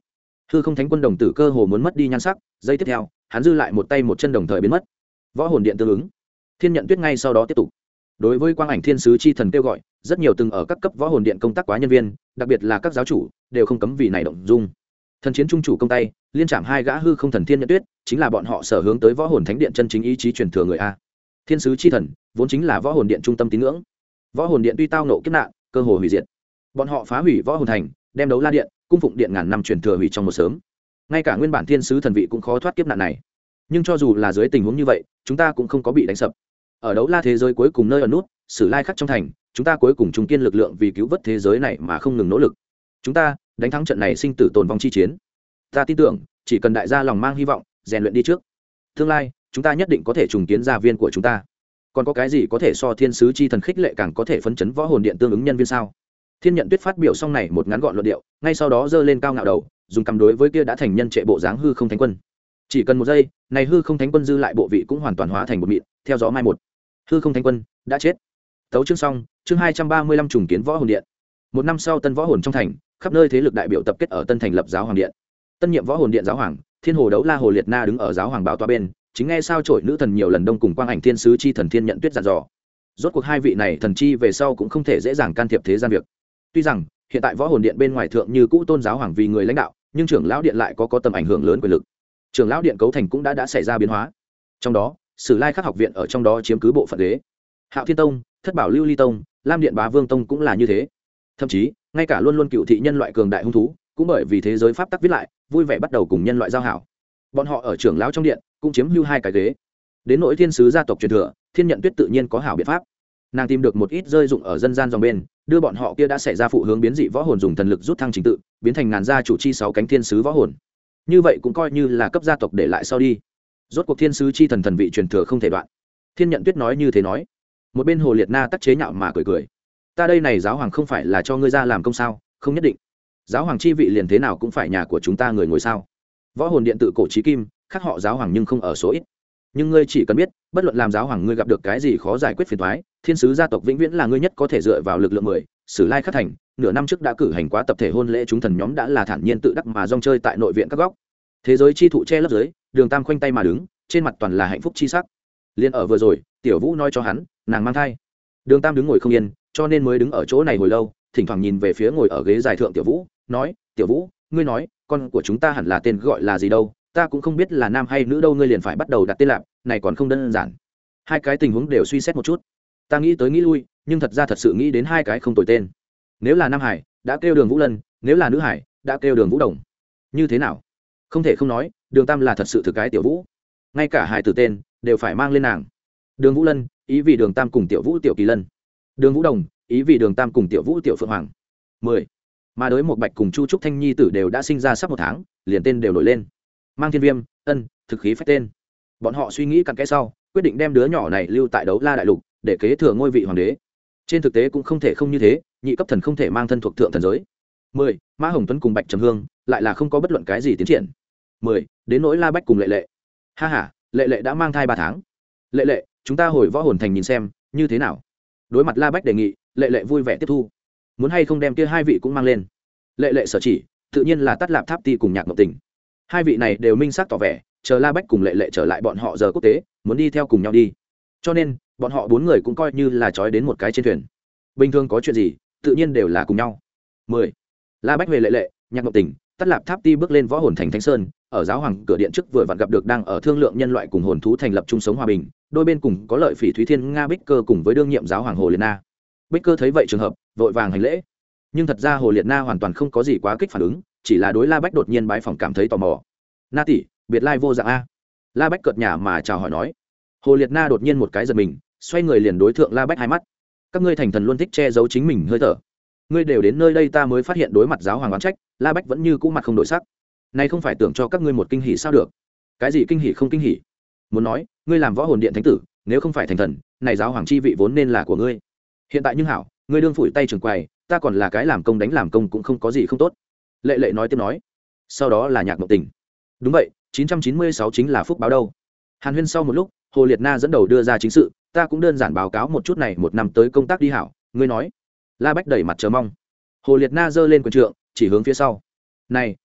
hư không thánh quân đồng tử cơ hồ muốn mất đi nhan sắc, giây tiếp theo hắn dư lại một tay một chân đồng thời biến mất. Võ hồn điện tương ứng, Thiên Nhận Tuyết ngay sau đó tiếp tục đối với quang ảnh thiên sứ chi thần kêu gọi. Rất nhiều từng ở các cấp võ hồn điện công tác quá nhân viên, đặc biệt là các giáo chủ, đều không cấm vì này động dung. Thần chiến trung chủ công tay liên chạm hai gã hư không thần Thiên Nhận Tuyết, chính là bọn họ sở hướng tới võ hồn thánh điện chân chính ý chí truyền thừa người a. Thiên sứ chi thần vốn chính là võ hồn điện trung tâm tín ngưỡng. Võ hồn điện tuy tao nộ kiếp nạn, cơ hồ hủy diệt, bọn họ phá hủy võ hồn thành, đem đấu la điện, cung phụng điện ngàn năm truyền thừa hủy trong một sớm. Ngay cả nguyên bản thiên sứ thần vị cũng khó thoát kiếp nạn này. Nhưng cho dù là dưới tình huống như vậy, chúng ta cũng không có bị đánh sập. Ở đấu la thế giới cuối cùng nơi ở nút, Sử Lai khắc trong thành, chúng ta cuối cùng trung kiên lực lượng vì cứu vớt thế giới này mà không ngừng nỗ lực. Chúng ta đánh thắng trận này sinh tử tồn vong chi chiến. Ta tin tưởng, chỉ cần đại gia lòng mang hy vọng, rèn luyện đi trước, tương lai chúng ta nhất định có thể trùng kiến gia viên của chúng ta. Còn có cái gì có thể so thiên sứ chi thần khích lệ càng có thể phấn chấn võ hồn điện tương ứng nhân viên sao? Thiên Nhận Tuyết phát biểu xong này một ngắn gọn luận điệu, ngay sau đó giơ lên cao ngạo đầu, dùng cầm đối với kia đã thành nhân trệ bộ dáng hư không thánh quân. Chỉ cần một giây, này hư không thánh quân dư lại bộ vị cũng hoàn toàn hóa thành một mịn, theo gió mai một. Hư không thánh quân đã chết. Tấu chương xong, chương 235 trùng kiến võ hồn điện. Một năm sau, tân võ hồn trong thành, khắp nơi thế lực đại biểu tập kết ở tân thành lập giáo hoàng điện. Tân nhiệm võ hồn điện giáo hoàng, Thiên Hồ Đấu La Hồ Liệt Na đứng ở giáo hoàng bảo tọa bên, chính nghe sao chổi nữ thần nhiều lần đông cùng quang ảnh thiên sứ chi thần Thiên Nhận Tuyết dặn dò. Rốt cuộc hai vị này thần chi về sau cũng không thể dễ dàng can thiệp thế gian việc. Tuy rằng hiện tại võ hồn điện bên ngoài thượng như cũ tôn giáo hoàng vì người lãnh đạo, nhưng trưởng lão điện lại có tầm ảnh hưởng lớn quyền lực. Trưởng lão điện cấu thành cũng đã xảy ra biến hóa. Trong đó, Sử Lai Khắc học viện ở trong đó chiếm cứ bộ phận ghế. Hạo Thiên Tông, Thất Bảo Lưu Ly Tông, Lam Điện Bá Vương Tông cũng là như thế. Thậm chí, ngay cả luôn luôn cựu thị nhân loại cường đại hung thú, cũng bởi vì thế giới pháp tắc viết lại, vui vẻ bắt đầu cùng nhân loại giao hảo. Bọn họ ở trưởng lão trong điện cũng chiếm hữu hai cái ghế. Đến nỗi thiên sứ gia tộc truyền thừa, Thiên Nhận Tuyết tự nhiên có hảo biện pháp. Nàng tìm được một ít rơi dụng ở dân gian dòng bên, đưa bọn họ kia đã xảy ra phụ hướng biến dị võ hồn dùng thần lực rút thăng trình tự, biến thành ngàn gia chủ chi 6 cánh thiên sứ võ hồn. Như vậy cũng coi như là cấp gia tộc để lại sau đi. Rốt cuộc thiên sứ chi thần thần vị truyền thừa không thể đoạn. Thiên Nhận Tuyết nói như thế nói. Một bên Hồ Liệt Na tắc chế nhạo mà cười cười. Ta đây này giáo hoàng không phải là cho ngươi ra làm công sao? Không nhất định. Giáo hoàng chi vị liền thế nào cũng phải nhà của chúng ta người ngồi sao? Võ hồn điện tự cổ chí kim, khác họ giáo hoàng nhưng không ở số ít. Nhưng ngươi chỉ cần biết, bất luận làm giáo hoàng ngươi gặp được cái gì khó giải quyết phiền toái, thiên sứ gia tộc vĩnh viễn là ngươi nhất có thể dựa vào lực lượng 10. Sử Lai Khắc thành, nửa năm trước đã cử hành quá tập thể hôn lễ, chúng thần nhóm đã là thản nhiên tự đắc mà rong chơi tại nội viện các góc. Thế giới chi thụ che lấp dưới, Đường Tam khoanh tay mà đứng, trên mặt toàn là hạnh phúc chi sắc. Liên ở vừa rồi, Tiểu Vũ nói cho hắn, nàng mang thai. Đường Tam đứng ngồi không yên, cho nên mới đứng ở chỗ này hồi lâu, thỉnh thoảng nhìn về phía ngồi ở ghế dài thượng Tiểu Vũ, nói: "Tiểu Vũ, ngươi nói, con của chúng ta hẳn là tên gọi là gì đâu? Ta cũng không biết là nam hay nữ đâu, ngươi liền phải bắt đầu đặt tên lạc, này còn không đơn giản." Hai cái tình huống đều suy xét một chút. Ta nghĩ tới nghĩ lui, nhưng thật ra thật sự nghĩ đến hai cái không tồi tên. Nếu là nam hải, đã kêu Đường Vũ Lân, nếu là nữ hải, đã kêu Đường Vũ Đồng. Như thế nào? Không thể không nói, Đường Tam là thật sự thực cái Tiểu Vũ. Ngay cả hai từ tên đều phải mang lên nàng. Đường Vũ Lân, ý vì Đường Tam cùng Tiểu Vũ Tiểu Kỳ Lân. Đường Vũ Đồng, ý vì Đường Tam cùng Tiểu Vũ Tiểu Phượng Hoàng. 10. Mà đối một Bạch cùng Chu Trúc Thanh nhi tử đều đã sinh ra sắp 1 tháng, liền tên đều nổi lên. Mang Thiên Viêm, thực khí phách tên. Bọn họ suy nghĩ cặn kẽ sau, quyết định đem đứa nhỏ này lưu tại Đấu La đại lục, để kế thừa ngôi vị hoàng đế. Trên thực tế cũng không thể không như thế, nhị cấp thần không thể mang thân thuộc thượng thần giới. 10. Mã Hồng Tuấn cùng Bạch Trầm Hương lại là không có bất luận cái gì tiến triển. 10. Đến nỗi La Bách cùng Lệ Lệ. Ha ha, Lệ Lệ đã mang thai 3 tháng. Lệ Lệ, chúng ta hồi võ hồn thành nhìn xem, như thế nào? Đối mặt La Bách đề nghị, Lệ Lệ vui vẻ tiếp thu. Muốn hay không đem kia hai vị cũng mang lên? Lệ Lệ sở chỉ, tự nhiên là Tát Lạp Tháp Ti cùng Nhạc Mộng Tình. Hai vị này đều minh xác tỏ vẻ, chờ La Bách cùng Lệ Lệ trở lại bọn họ giờ quốc tế, muốn đi theo cùng nhau đi. Cho nên, bọn họ 4 người cũng coi như là trói đến một cái trên thuyền. Bình thường có chuyện gì, tự nhiên đều là cùng nhau. 10. La Bách về Lệ Lệ, Nhạc Mộng Tình, Tát Lạp Tháp Ti bước lên võ hồn thành Thánh Sơn, ở giáo hoàng cửa điện trước vừa vặn gặp được đang ở thương lượng nhân loại cùng hồn thú thành lập chung sống hòa bình, đôi bên cùng có lợi Phỉ Thúy Thiên Nga Bích Cơ cùng với đương nhiệm giáo hoàng Hồ Liệt Na. Bích Cơ thấy vậy trường hợp, vội vàng hành lễ. Nhưng thật ra Hồ Liệt Na hoàn toàn không có gì quá kích phản ứng, chỉ là đối La Bách đột nhiên bái phòng cảm thấy tò mò. "Na tỷ, biệt lai vô dạng a." La Bách cợt nhả mà chào hỏi nói. Hồ Liệt Na đột nhiên một cái giật mình, xoay người liền đối thượng La Bách hai mắt. "Các ngươi thành thần luôn thích che giấu chính mình hơi thở. Ngươi đều đến nơi đây ta mới phát hiện." Đối mặt giáo hoàng oán trách, La Bách vẫn như cũ mặt không đổi sắc. "Này không phải tưởng cho các ngươi một kinh hỉ sao được? Cái gì kinh hỉ không kinh hỉ? Muốn nói, ngươi làm võ hồn điện thánh tử, nếu không phải thành thần, này giáo hoàng chi vị vốn nên là của ngươi. Hiện tại nhưng hảo, ngươi đương phủi tay trường quầy, ta còn là cái làm công đánh làm công cũng không có gì không tốt." Lệ Lệ nói tiếp nói. Sau đó là Nhạc Mộng Tình. "Đúng vậy, 996 chính là phúc báo đâu." Hàn huyên sau một lúc, Hồ Liệt Na dẫn đầu đưa ra chính sự, "Ta cũng đơn giản báo cáo một chút này, 1 năm tới công tác đi hảo, ngươi nói." La Bách đẩy mặt chờ mong. Hồ Liệt Na giơ lên quyền trượng, chỉ hướng phía sau. "Này,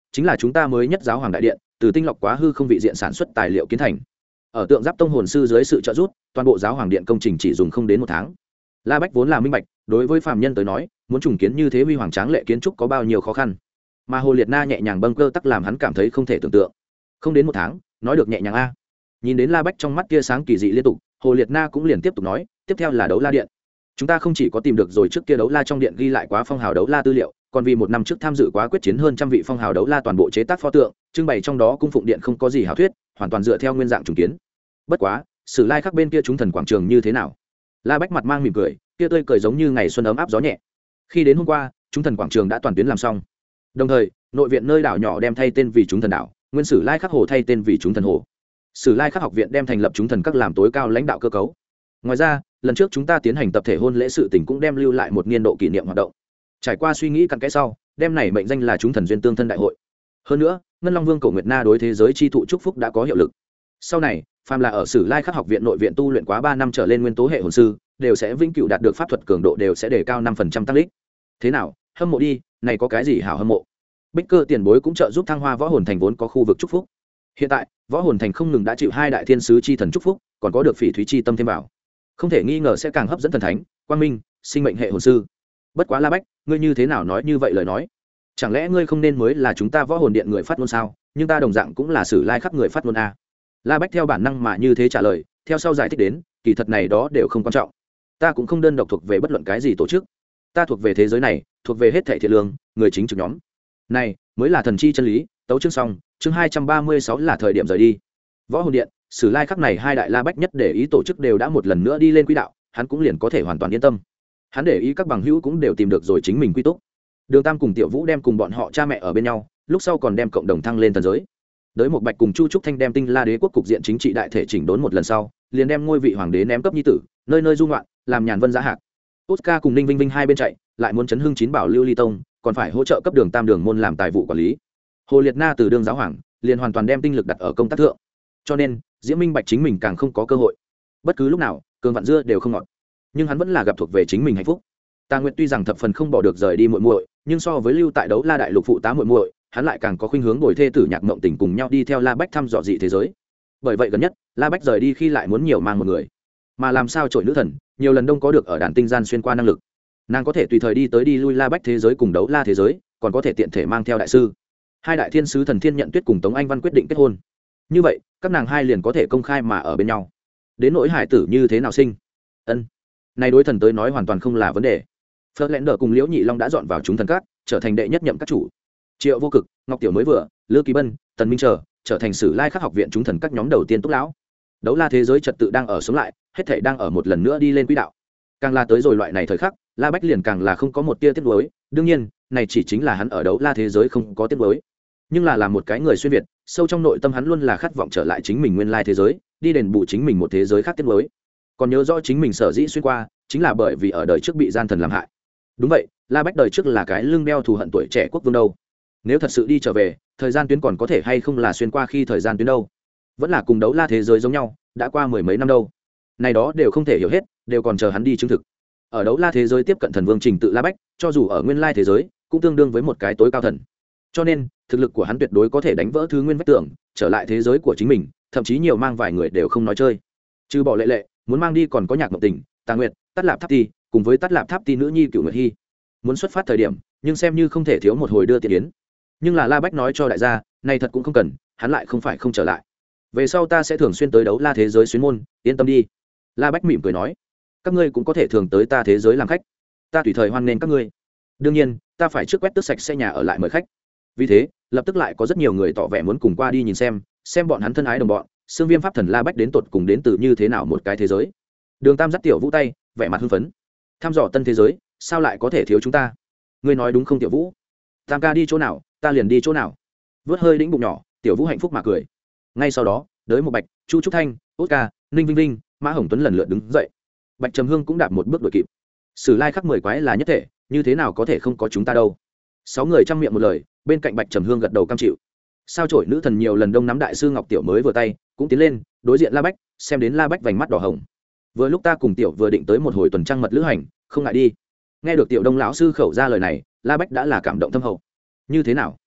chính là chúng ta mới nhất giáo hoàng đại điện từ tinh lọc quá hư không vị diện sản xuất tài liệu kiến thành. Ở tượng giáp tông hồn sư dưới sự trợ giúp, toàn bộ giáo hoàng điện công trình chỉ dùng không đến 1 tháng. La Bách vốn là minh bạch, đối với phàm nhân tới nói, muốn trùng kiến như thế huy hoàng tráng lệ kiến trúc có bao nhiêu khó khăn. Mà Hồ Liệt Na nhẹ nhàng bâng cơ tắc làm hắn cảm thấy không thể tưởng tượng. Không đến 1 tháng, nói được nhẹ nhàng a. Nhìn đến La Bách trong mắt kia sáng kỳ dị liên tục, Hồ Liệt Na cũng liền tiếp tục nói, tiếp theo là đấu la điện. Chúng ta không chỉ có tìm được rồi trước kia đấu la trong điện ghi lại quá phong hào đấu la tư liệu, còn vì 1 năm trước tham dự quá quyết chiến hơn trăm vị phong hào đấu la toàn bộ chế tác pho tượng, trưng bày trong đó cung phụng điện không có gì hảo thuyết, hoàn toàn dựa theo nguyên dạng trùng kiến. Bất quá, Sử Lai Khắc bên kia chúng thần quảng trường như thế nào? La Bách mặt mang mỉm cười, kia tươi cười giống như ngày xuân ấm áp gió nhẹ. Khi đến hôm qua, chúng thần quảng trường đã toàn tuyến làm xong. Đồng thời, nội viện nơi đảo nhỏ đem thay tên vì chúng thần đảo, nguyên Sử Lai Khắc hồ thay tên vì chúng thần hồ. Sử Lai Khắc học viện đem thành lập chúng thần các làm tối cao lãnh đạo cơ cấu. Ngoài ra, lần trước chúng ta tiến hành tập thể hôn lễ sự tình cũng đem lưu lại một niên độ kỷ niệm hoạt động. Trải qua suy nghĩ cặn kẽ sau, đem này mệnh danh là chúng thần duyên tương thân đại hội. Hơn nữa, Ngân Long Vương Cổ Nguyệt Na đối thế giới chi thụ chúc phúc đã có hiệu lực. Sau này, phàm là ở Sử Lai Khắc học viện nội viện tu luyện quá 3 năm trở lên nguyên tố hệ hồn sư, đều sẽ vĩnh cửu đạt được pháp thuật cường độ đều sẽ đề cao 5% tăng lích. Thế nào, hâm mộ đi, này có cái gì hảo hâm mộ. Bích Cơ tiền bối cũng trợ giúp thăng hoa võ hồn thành vốn có khu vực chúc phúc. Hiện tại, võ hồn thành không ngừng đã chịu 2 đại thiên sứ chi thần chúc phúc, còn có được phỉ thúy chi tâm thêm vào, không thể nghi ngờ sẽ càng hấp dẫn thần thánh, quang minh, sinh mệnh hệ hồn sư. Bất quá La Bách, ngươi như thế nào nói như vậy lời nói? Chẳng lẽ ngươi không nên mới là chúng ta võ hồn điện người phát ngôn sao? Nhưng ta đồng dạng cũng là Sử Lai Khắc người phát ngôn a. La Bách theo bản năng mà như thế trả lời, theo sau giải thích đến, kỳ thật này đó đều không quan trọng. Ta cũng không đơn độc thuộc về bất luận cái gì tổ chức, ta thuộc về thế giới này, thuộc về hết thảy thiện lương, người chính trực nhóm. Này mới là thần chi chân lý. Tấu chương xong, chương 236 là thời điểm rời đi. Võ hồn điện, Sử Lai Khắc này 2 đại La Bách nhất để ý tổ chức đều đã một lần nữa đi lên quỹ đạo, hắn cũng liền có thể hoàn toàn yên tâm. Hắn để ý các bằng hữu cũng đều tìm được rồi chính mình quy túc. Đường Tam cùng Tiểu Vũ đem cùng bọn họ cha mẹ ở bên nhau, lúc sau còn đem cộng đồng thăng lên thần giới. Đới Một Bạch cùng Chu Trúc Thanh đem Tinh La Đế quốc cục diện chính trị đại thể chỉnh đốn một lần sau, liền đem ngôi vị hoàng đế ném cấp nhi tử, nơi nơi du ngoạn, làm nhàn vân giá hạc. Oscar cùng Ninh Vinh Vinh hai bên chạy, lại muốn chấn hưng chín bảo lưu ly tông, còn phải hỗ trợ cấp Đường Tam Đường môn làm tài vụ quản lý. Hồ Liệt Na từ đương giáo hoàng, liền hoàn toàn đem tinh lực đặt ở công tác thượng. Cho nên, Diễm Minh Bạch chính mình càng không có cơ hội. Bất cứ lúc nào, cường vạn dưa đều không ngọt, nhưng hắn vẫn là gặp thuộc về chính mình hạnh phúc. Tà Nguyệt tuy rằng thập phần không bỏ được rời đi muội muội, nhưng so với lưu tại đấu La đại lục phụ tá muội muội, hắn lại càng có khuynh hướng bồi thê tử Nhạc Mộng Tình cùng nhau đi theo La Bách thăm dò dị thế giới. Bởi vậy gần nhất, La Bách rời đi khi lại muốn nhiều mang một người. Mà làm sao trội nữ thần, nhiều lần đông có được ở đàn tinh gian xuyên qua năng lực. Nàng có thể tùy thời đi tới đi lui La Bách thế giới cùng đấu La thế giới, còn có thể tiện thể mang theo đại sư. 2 đại thiên sứ Thần Thiên Nhận Tuyết cùng Tống Anh Văn quyết định kết hôn. Như vậy, các nàng hai liền có thể công khai mà ở bên nhau. Đến nỗi hải tử như thế nào sinh, này đối thần tới nói hoàn toàn không là vấn đề. Phớt Lẽn Đờ cùng Liễu Nhị Long đã dọn vào chúng thần các, trở thành đệ nhất nhậm các chủ. Triệu Vô Cực, Ngọc Tiểu mới vừa, Lữ Kỳ Bân, Tần Minh trở thành Sử Lai Khắc học viện chúng thần các nhóm đầu tiên túc lão. Đấu La thế giới trật tự đang ở sống lại, hết thảy đang ở một lần nữa đi lên quỹ đạo. Càng là tới rồi loại này thời khắc, La Bách liền càng là không có một tia tiếc nuối. Đương nhiên, này chỉ chính là hắn ở Đấu La thế giới không có tiếc nuối, nhưng là một cái người xuyên việt, sâu trong nội tâm hắn luôn là khát vọng trở lại chính mình nguyên lai thế giới, đi đền bù chính mình một thế giới khác tiếc nuối. Còn nhớ rõ chính mình sở dĩ xuyên qua, chính là bởi vì ở đời trước bị gian thần làm hại. Đúng vậy, La Bách đời trước là cái lưng đeo thù hận tuổi trẻ quốc vương đâu. Nếu thật sự đi trở về, thời gian tuyến còn có thể hay không là xuyên qua khi thời gian tuyến đâu? Vẫn là cùng Đấu La thế giới giống nhau, đã qua 10 mấy năm đâu. Này đó đều không thể hiểu hết, đều còn chờ hắn đi chứng thực. Ở Đấu La thế giới tiếp cận thần vương trình tự La Bách, cho dù ở nguyên lai thế giới, cũng tương đương với một cái tối cao thần. Cho nên, thực lực của hắn tuyệt đối có thể đánh vỡ thứ nguyên vách tường, trở lại thế giới của chính mình, thậm chí nhiều mang vài người đều không nói chơi. Trừ bỏ Lệ Lệ, muốn mang đi còn có Nhạc Mộng Tình, Tà Nguyệt, Tát Lạp Tháp Ti, cùng với Tát Lạp Tháp Ti nữ nhi Cửu Nguyệt Hi. Muốn xuất phát thời điểm, nhưng xem như không thể thiếu một hồi đưa tiện yến. Nhưng là La Bách nói cho đại gia, này thật cũng không cần, hắn lại không phải không trở lại. Về sau ta sẽ thường xuyên tới Đấu La thế giới xuyến môn, yên tâm đi. La Bách mỉm cười nói, các ngươi cũng có thể thường tới ta thế giới làm khách, ta tùy thời hoan nghênh các ngươi. Đương nhiên, ta phải trước quét tước sạch sẽ nhà ở lại mời khách. Vì thế, lập tức lại có rất nhiều người tỏ vẻ muốn cùng qua đi nhìn xem bọn hắn thân ái đồng bọn, xương viêm pháp thần La Bách đến tột cùng đến từ như thế nào một cái thế giới. Đường Tam dắt Tiểu Vũ tay, vẻ mặt hưng phấn. Thăm dò tân thế giới, sao lại có thể thiếu chúng ta? Ngươi nói đúng không Tiểu Vũ? Tam ca đi chỗ nào, ta liền đi chỗ nào. Vớt hơi đĩnh bụng nhỏ, Tiểu Vũ hạnh phúc mà cười. Ngay sau đó, Đới Một Bạch, Chu Trúc Thanh, Oscar, Ninh Vinh Vinh, Mã Hồng Tuấn lần lượt đứng dậy. Bạch Trầm Hương cũng đạp một bước đuổi kịp. Sử Lai Khắc 10 quái là nhất thể, như thế nào có thể không có chúng ta đâu? 6 người trăm miệng một lời, bên cạnh Bạch Trầm Hương gật đầu cam chịu. Sao chổi nữ thần nhiều lần đông nắm đại sư Ngọc Tiểu mới vừa tay, cũng tiến lên, đối diện La Bách, xem đến La Bách vành mắt đỏ hồng. Vừa lúc ta cùng Tiểu vừa định tới một hồi tuần trăng mật lữ hành, không ngại đi. Nghe được Tiểu Đông lão sư khẩu ra lời này, La Bách đã là cảm động thâm hậu. Như thế nào?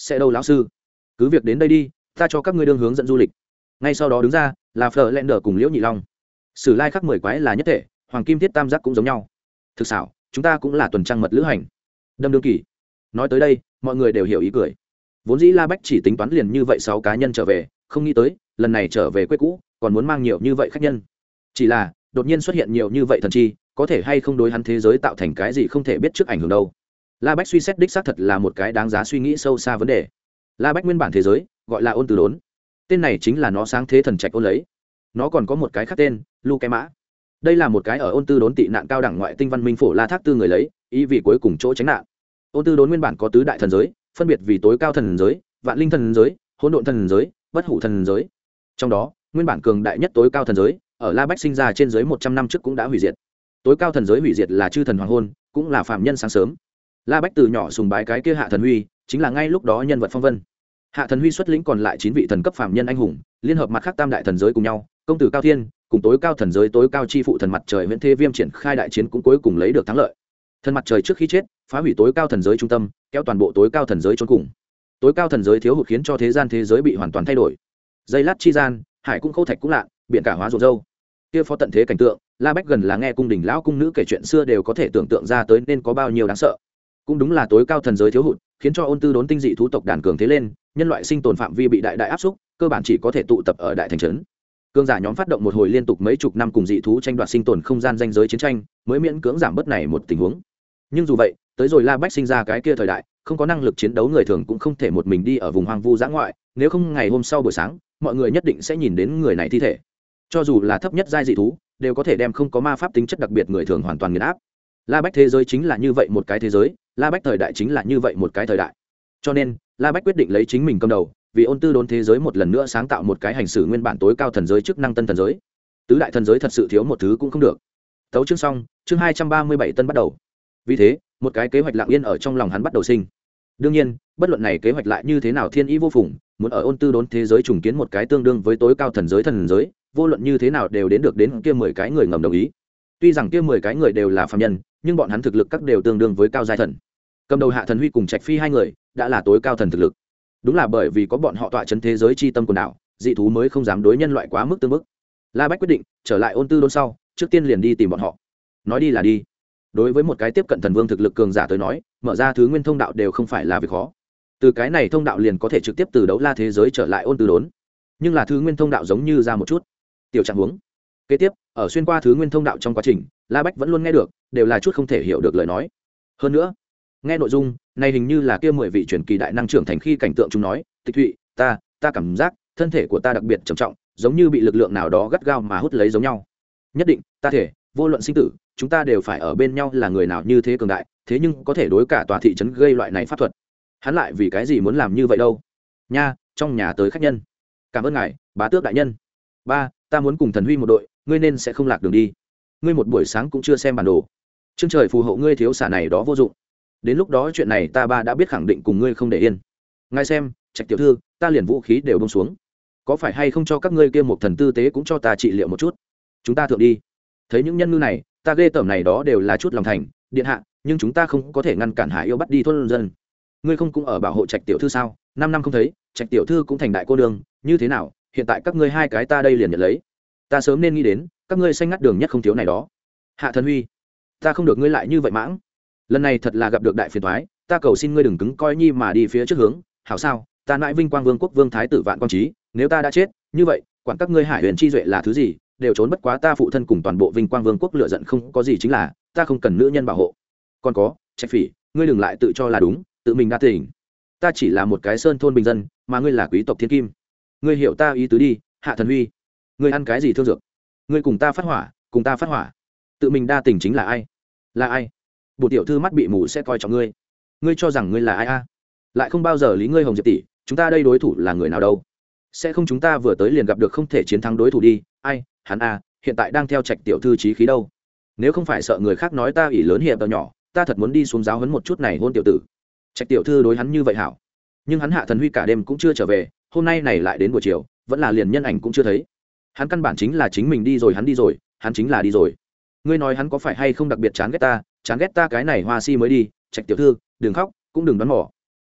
sẽ đâu lão sư, cứ việc đến đây đi, ta cho các ngươi đương hướng dẫn du lịch. Ngay sau đó đứng ra là Fleur Lender cùng Liễu Nhị Long. Sử lai khắc 10 quái là nhất thể, hoàng kim thiết tam giác cũng giống nhau. Thực xảo, chúng ta cũng là tuần trăng mật lữ hành. Đâm đương kỳ. Nói tới đây, mọi người đều hiểu ý cười. Vốn dĩ La Bách chỉ tính toán liền như vậy 6 cá nhân trở về, không nghĩ tới lần này trở về quê cũ còn muốn mang nhiều như vậy khách nhân. Chỉ là đột nhiên xuất hiện nhiều như vậy thần chi, có thể hay không đối hắn thế giới tạo thành cái gì không thể biết trước ảnh hưởng đâu. La Bách suy xét đích xác thật là một cái đáng giá suy nghĩ sâu xa vấn đề. La Bách nguyên bản thế giới gọi là Ôn Tư Đốn, tên này chính là nó sáng thế thần trạch ôn lấy. Nó còn có một cái khác tên Lu Cái Mã. Đây là một cái ở Ôn Tư Đốn tị nạn cao đẳng ngoại tinh văn minh phổ La Thác Tư người lấy, ý vì cuối cùng chỗ tránh nạn. Ôn Tư Đốn nguyên bản có tứ đại thần giới, phân biệt vì tối cao thần giới, vạn linh thần giới, hỗn độn thần giới, bất hủ thần giới. Trong đó nguyên bản cường đại nhất tối cao thần giới ở La Bách sinh ra trên dưới 100 năm trước cũng đã hủy diệt. Tối cao thần giới hủy diệt là chư thần hoàng hôn, cũng là phạm nhân sáng sớm. La Bách từ nhỏ sùng bái cái kia Hạ Thần Huy, chính là ngay lúc đó nhân vật phong vân. Hạ Thần Huy xuất lĩnh còn lại 9 vị thần cấp phạm nhân anh hùng, liên hợp mặt khác tam đại thần giới cùng nhau, công tử Cao Thiên cùng tối cao thần giới tối cao chi phụ thần mặt trời Viễn Thê Viêm triển khai đại chiến cũng cuối cùng lấy được thắng lợi. Thần mặt trời trước khi chết, phá hủy tối cao thần giới trung tâm, kéo toàn bộ tối cao thần giới chôn cùng. Tối cao thần giới thiếu hụt khiến cho thế gian thế giới bị hoàn toàn thay đổi. Giây lát chi gian, hải cũng khô thạch cũng lạ, biển cả hóa ruộng dâu. Kia phó tận thế cảnh tượng, La Bách gần là nghe cung đình lão cung nữ kể chuyện xưa đều có thể tưởng tượng ra tới nên có bao nhiêu đáng sợ. Cũng đúng là tối cao thần giới thiếu hụt, khiến cho Ôn Tư Đốn tinh dị thú tộc đàn cường thế lên, nhân loại sinh tồn phạm vi bị đại áp xúc, cơ bản chỉ có thể tụ tập ở đại thành trấn. Cương giả nhóm phát động một hồi liên tục mấy chục năm cùng dị thú tranh đoạt sinh tồn không gian ranh giới chiến tranh, mới miễn cưỡng giảm bớt này một tình huống. Nhưng dù vậy, tới rồi La Bách sinh ra cái kia thời đại, không có năng lực chiến đấu người thường cũng không thể một mình đi ở vùng hoang vu dã ngoại, nếu không ngày hôm sau buổi sáng, mọi người nhất định sẽ nhìn đến người này thi thể. Cho dù là thấp nhất giai dị thú, đều có thể đem không có ma pháp tính chất đặc biệt người thường hoàn toàn nghiền áp. La Bách thế giới chính là như vậy một cái thế giới, La Bách thời đại chính là như vậy một cái thời đại. Cho nên, La Bách quyết định lấy chính mình cầm đầu, vì Ôn Tư Đốn thế giới một lần nữa sáng tạo một cái hành xử nguyên bản tối cao thần giới chức năng tân thần giới. Tứ đại thần giới thật sự thiếu một thứ cũng không được. Tấu chương xong, chương 237 tân bắt đầu. Vì thế, một cái kế hoạch lặng yên ở trong lòng hắn bắt đầu sinh. Đương nhiên, bất luận này kế hoạch lại như thế nào thiên ý vô phùng, muốn ở Ôn Tư Đốn thế giới trùng kiến một cái tương đương với tối cao thần giới, vô luận như thế nào đều đến được đến kia 10 cái người ngầm đồng ý. Tuy rằng kia 10 cái người đều là phàm nhân, nhưng bọn hắn thực lực các đều tương đương với cao giai thần. Cầm đầu Hạ Thần Huy cùng Trạch Phi hai người đã là tối cao thần thực lực. Đúng là bởi vì có bọn họ tọa trấn thế giới chi tâm quần đảo, dị thú mới không dám đối nhân loại quá mức tương mức. La Bách quyết định trở lại Ôn Tư Đốn sau, trước tiên liền đi tìm bọn họ. Nói đi là đi. Đối với một cái tiếp cận thần vương thực lực cường giả tới nói, mở ra thứ nguyên thông đạo đều không phải là việc khó. Từ cái này thông đạo liền có thể trực tiếp từ đấu la thế giới trở lại Ôn Tư Đốn. Nhưng là thứ nguyên thông đạo giống như ra một chút tiểu trạng huống. Kế tiếp, ở xuyên qua thứ nguyên thông đạo trong quá trình, La Bách vẫn luôn nghe được, đều là chút không thể hiểu được lời nói. Hơn nữa, nghe nội dung này hình như là kia 10 vị truyền kỳ đại năng trưởng thành khi cảnh tượng chúng nói, Tịch Thụy, ta cảm giác thân thể của ta đặc biệt trầm trọng, giống như bị lực lượng nào đó gắt gao mà hút lấy giống nhau. Nhất định, ta thể, vô luận sinh tử, chúng ta đều phải ở bên nhau là người nào như thế cường đại, thế nhưng có thể đối cả tòa thị trấn gây loại này pháp thuật. Hắn lại vì cái gì muốn làm như vậy đâu? Nha, trong nhà tới khách nhân. Cảm ơn ngài, bá tước đại nhân. Ba, ta muốn cùng Thần Huy một đội, ngươi nên sẽ không lạc đường đi. Ngươi một buổi sáng cũng chưa xem bản đồ. Chương trời phù hộ ngươi thiếu xả này đó vô dụng. Đến lúc đó chuyện này ta ba đã biết khẳng định cùng ngươi không để yên. Ngài xem, Trạch tiểu thư, ta liền vũ khí đều buông xuống. Có phải hay không cho các ngươi kia một thần tư tế cũng cho ta trị liệu một chút? Chúng ta thượng đi. Thấy những nhân ngư này, ta ghê tởm này đó đều là chút lòng thành, điện hạ, nhưng chúng ta không có thể ngăn cản Hải yêu bắt đi thôn dân. Ngươi không cũng ở bảo hộ Trạch tiểu thư sao? 5 năm không thấy, Trạch tiểu thư cũng thành đại cô đường, như thế nào? Hiện tại các ngươi hai cái ta đây liền nhận lấy. Ta sớm nên nghĩ đến, các ngươi xanh ngắt đường nhất không thiếu này đó. Hạ Thần Huy, ta không được ngươi lại như vậy mãng. Lần này thật là gặp được đại phiền toái, ta cầu xin ngươi đừng cứng coi nhi mà đi phía trước hướng, hảo sao? Ta nãi Vinh Quang Vương quốc vương thái tử Vạn Quang Chí, nếu ta đã chết, như vậy, quản các ngươi Hải Huyền chi duệ là thứ gì, đều trốn bất quá ta phụ thân cùng toàn bộ Vinh Quang Vương quốc lựa giận không có gì chính là, ta không cần nữ nhân bảo hộ. Còn có, Trạch Phỉ, ngươi đừng lại tự cho là đúng, tự mình đa tình. Ta chỉ là một cái sơn thôn bình dân, mà ngươi là quý tộc thiên kim. Ngươi hiểu ta ý tứ đi, Hạ Thần Huy. Ngươi ăn cái gì thương dược? Ngươi cùng ta phát hỏa, tự mình đa tình chính là ai? Là ai? Bộ tiểu thư mắt bị mù sẽ coi trọng ngươi. Ngươi cho rằng ngươi là ai a? Lại không bao giờ lý ngươi Hồng Diệp tỷ, chúng ta đây đối thủ là người nào đâu? Sẽ không chúng ta vừa tới liền gặp được không thể chiến thắng đối thủ đi, ai? Hắn a, hiện tại đang theo Trạch tiểu thư chí khí đâu. Nếu không phải sợ người khác nói ta ỷ lớn hiệp tờ nhỏ, ta thật muốn đi xuống giáo huấn một chút này hôn tiểu tử. Trạch tiểu thư đối hắn như vậy hảo, nhưng hắn Hạ Thần Huy cả đêm cũng chưa trở về, hôm nay này lại đến buổi chiều, vẫn là liền nhân ảnh cũng chưa thấy. Hắn căn bản chính là chính mình đi rồi, hắn chính là đi rồi. Ngươi nói hắn có phải hay không đặc biệt chán ghét ta cái này hoa si mới đi. Trạch tiểu thư, đừng khóc, cũng đừng đoán mò.